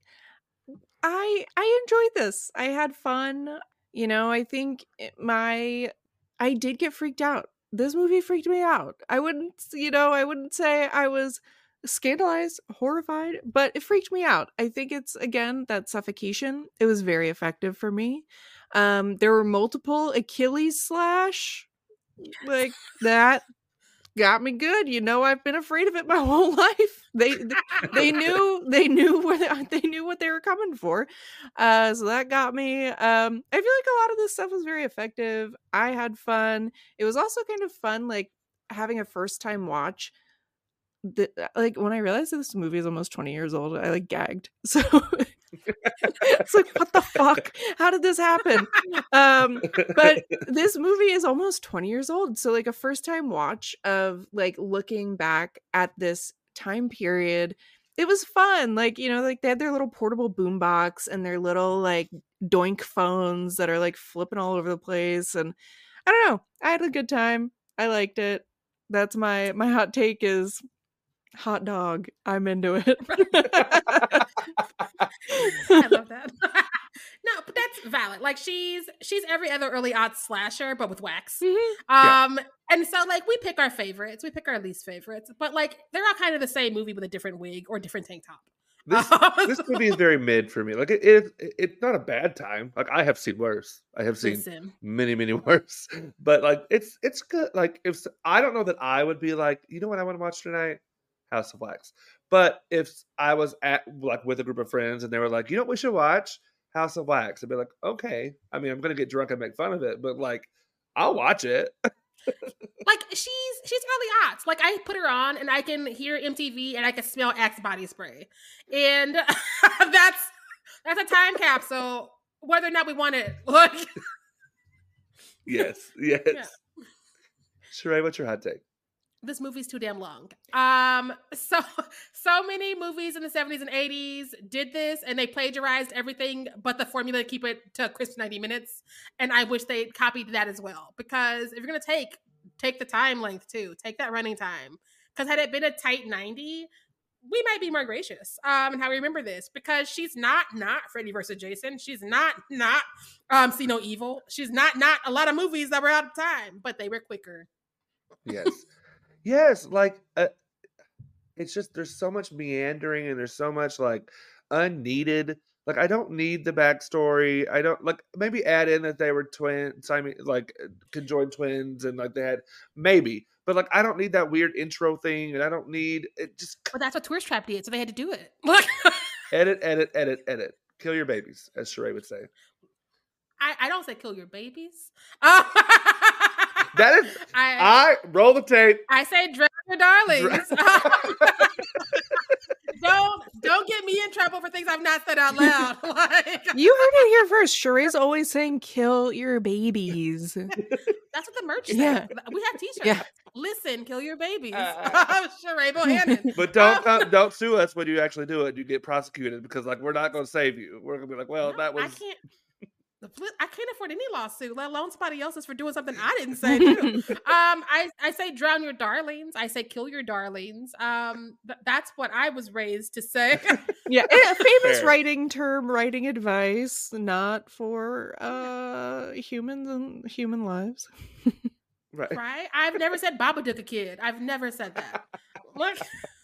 I enjoyed this. I had fun. You know, I think I did get freaked out. This movie freaked me out. I wouldn't say I was scandalized, horrified, but it freaked me out. I think it's, again, that suffocation. It was very effective for me. There were multiple Achilles slash like that. Got me good. You know, I've been afraid of it my whole life. They knew what they were coming for. So that got me. I feel like a lot of this stuff was very effective. I had fun. It was also kind of fun, like having a first time watch. Like when I realized that this movie is almost 20 years old, I like gagged. So it's like, what the fuck? How did this happen? But this movie is almost 20 years old. So like a first time watch of like looking back at this time period, it was fun. Like, you know, like they had their little portable boombox and their little like doink phones that are like flipping all over the place. And I don't know. I had a good time. I liked it. That's my hot take is hot dog. I'm into it. I love that. No, but that's valid. Like she's every other early aughts slasher, but with wax. Mm-hmm. And so like we pick our favorites, we pick our least favorites, but like they're all kind of the same movie with a different wig or different tank top. This movie is very mid for me. Like it's not a bad time. Like I have seen worse. I have seen many worse. But like it's good. Like if I don't know that I would be like, you know what I want to watch tonight? House of Wax. But if I was at like with a group of friends and they were like, you know what we should watch? House of Wax. I'd be like, okay. I mean, I'm gonna get drunk and make fun of it, but like I'll watch it. Like she's early aughts. Like I put her on and I can hear MTV and I can smell Axe body spray. And that's a time capsule, whether or not we want it. Like Yes. Yeah. Sheree, what's your hot take? This movie's too damn long. So many movies in the 70s and 80s did this and they plagiarized everything but the formula to keep it to a crisp 90 minutes. And I wish they copied that as well. Because if you're going to take the time length too, take that running time. Because had it been a tight 90, we might be more gracious in how we remember this. Because she's not Freddy versus Jason. She's not See No Evil. She's not a lot of movies that were out of time, but they were quicker. Yes, like it's just there's so much meandering and there's so much like unneeded. Like I don't need the backstory. I don't like maybe add in that they were twins, like conjoined twins, and like they had maybe, but like I don't need that weird intro thing, and I don't need it. Just but that's what Tourist Trap did, so they had to do it. Edit. Kill your babies, as Sheree would say. I don't say kill your babies. That is, I roll the tape. I say dress your darlings. don't get me in trouble for things I've not said out loud. Like, you heard it here first. Sheree's always saying "kill your babies." That's what the merch says. Yeah. We have t-shirts. Yeah. Listen, kill your babies. Sheree Bohannon. But don't sue us when you actually do it. You get prosecuted because like we're not going to save you. We're going to be like, well, that was. I can't afford any lawsuit, let alone somebody else's for doing something I didn't say. Too. I say drown your darlings. I say kill your darlings. That's what I was raised to say. Yeah, a famous writing term, writing advice, not for humans and human lives. Right? I've never said Babadook a kid. I've never said that. Look,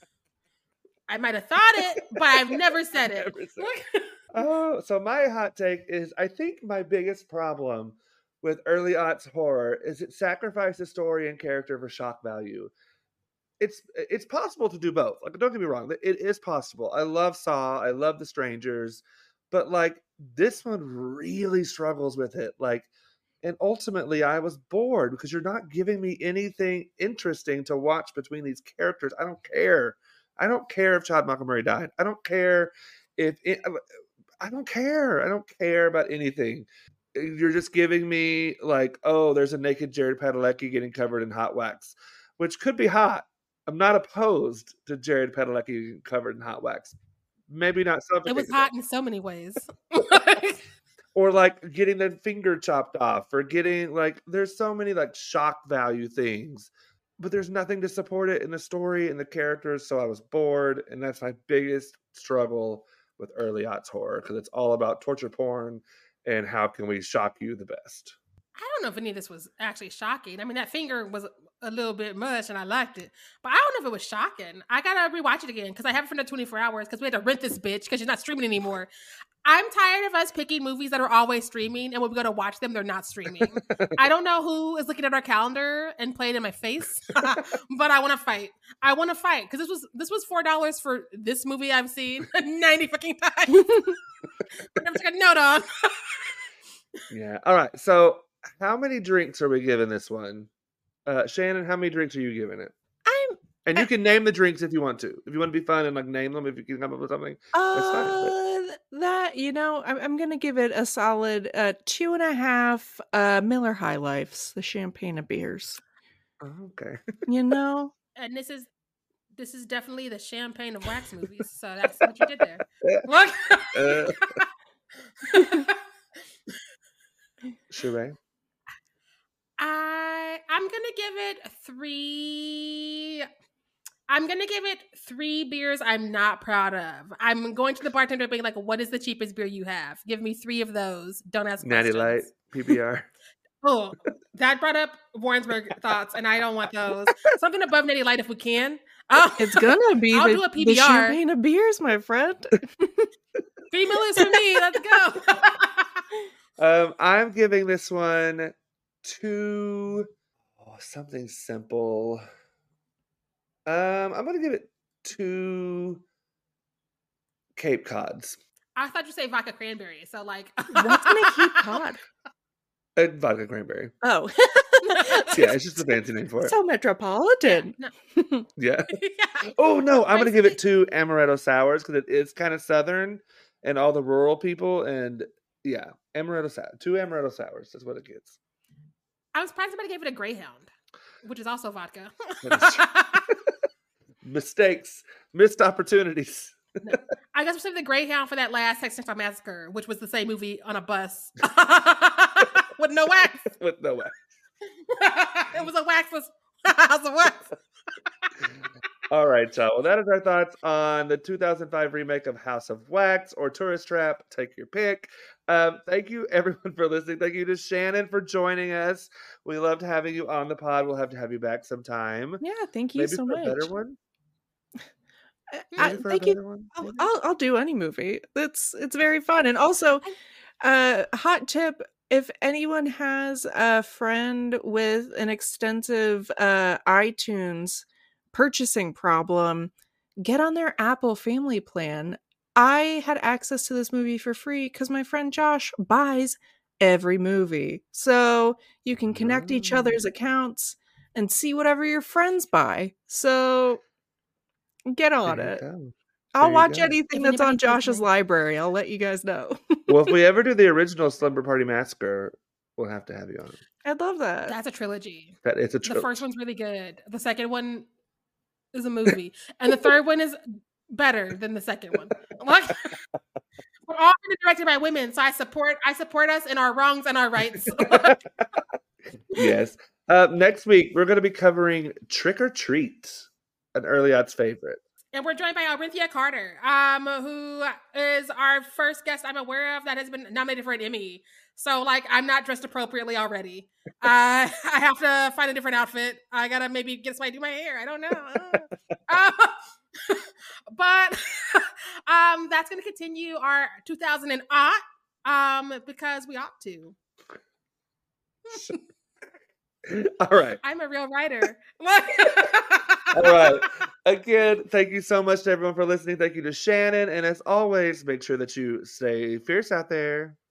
I might have thought it, but I've never said it. Oh, so my hot take is I think my biggest problem with early aughts horror is it sacrifices story and character for shock value. It's possible to do both. Like, don't get me wrong, it is possible. I love Saw, I love The Strangers, but like this one really struggles with it. Like, and ultimately I was bored because you're not giving me anything interesting to watch between these characters. I don't care. I don't care if Chad Michael Murray died. I don't care if I don't care. I don't care about anything. You're just giving me like, oh, there's a naked Jared Padalecki getting covered in hot wax, which could be hot. I'm not opposed to Jared Padalecki getting covered in hot wax. Maybe not something. It was hot in so many ways. Or like getting the finger chopped off, or getting like, there's so many like shock value things, but there's nothing to support it in the story and the characters. So I was bored, and that's my biggest struggle with early aughts horror, because it's all about torture porn and how can we shock you the best. I don't know if any of this was actually shocking. I mean, that finger was a little bit much and I liked it, but I don't know if it was shocking. I gotta rewatch it again because I have it for another 24 hours because we had to rent this bitch because she's not streaming anymore. I'm tired of us picking movies that are always streaming, and when we go to watch them, they're not streaming. I don't know who is looking at our calendar and playing in my face, but I want to fight. I want to fight because this was $4 for this movie I've seen 90 fucking times. I never took a note on. Yeah. All right. So, how many drinks are we giving this one? Shannon, how many drinks are you giving it? And you can name the drinks if you want to. If you want to be fun and like name them, if you can come up with something, that's fine. That, I'm going to give it a solid 2.5 Miller High Lifes, the champagne of beers. Oh, okay. And this is definitely the champagne of wax movies. So that's what you did there. Look. Sheree? I'm gonna give it 3. I'm gonna give it 3 beers I'm not proud of. I'm going to the bartender being like, "What is the cheapest beer you have? Give me 3 of those. Don't ask questions." Natty Light, PBR. Oh, that brought up Warrensburg thoughts, and I don't want those. Something above Natty Light if we can. Oh, it's gonna be the champagne of beers, my friend. 3 Millers for me. Let's go. I'm giving this one 2. Something simple. I'm gonna give it 2 Cape Cods. I thought you say vodka cranberry. So like, what's in a Cape Cod? Vodka cranberry. Oh, yeah, it's just a fancy name for it. So metropolitan. Yeah. Oh no, I'm gonna give it 2 Amaretto Sours because it is kind of southern and all the rural people, and yeah, Amaretto Sour. 2 Amaretto Sours. That's what it gets. I was surprised somebody gave it a Greyhound, which is also vodka. Mistakes, missed opportunities. No. I guess we're saving the Greyhound for that last Texas Chainsaw Massacre, which was the same movie on a bus with no wax. With no wax. It was a waxless house of wax. All right, y'all. Well, that is our thoughts on the 2005 remake of House of Wax or Tourist Trap. Take your pick. Thank you, everyone, for listening. Thank you to Shannon for joining us. We loved having you on the pod. We'll have to have you back sometime. Yeah, thank you so much. Maybe for a better one. Thank you. I'll do any movie. It's very fun, and also, hot tip: if anyone has a friend with an extensive iTunes purchasing problem, get on their Apple Family Plan. I had access to this movie for free because my friend Josh buys every movie, so you can connect each other's accounts and see whatever your friends buy. So get on it. I'll watch anything that's on Josh's library. I'll let you guys know. Well, if we ever do the original Slumber Party Massacre, we'll have to have you on. I'd love that. That's a trilogy. The first one's really good. The second one is a movie. And the third one is better than the second one. Like, we're all directed by women, so I support us in our wrongs and our rights. Yes. Next week, we're going to be covering Trick or Treat, an Early Odds favorite. And we're joined by Orinthia Carter, who is our first guest I'm aware of that has been nominated for an Emmy. So, like, I'm not dressed appropriately already. I have to find a different outfit. I gotta maybe get somebody to do my hair. I don't know. But that's gonna continue our 2000 and aught, because we ought to. All right. I'm a real writer. All right. Again, thank you so much to everyone for listening. Thank you to Shannon. And as always, make sure that you stay fierce out there.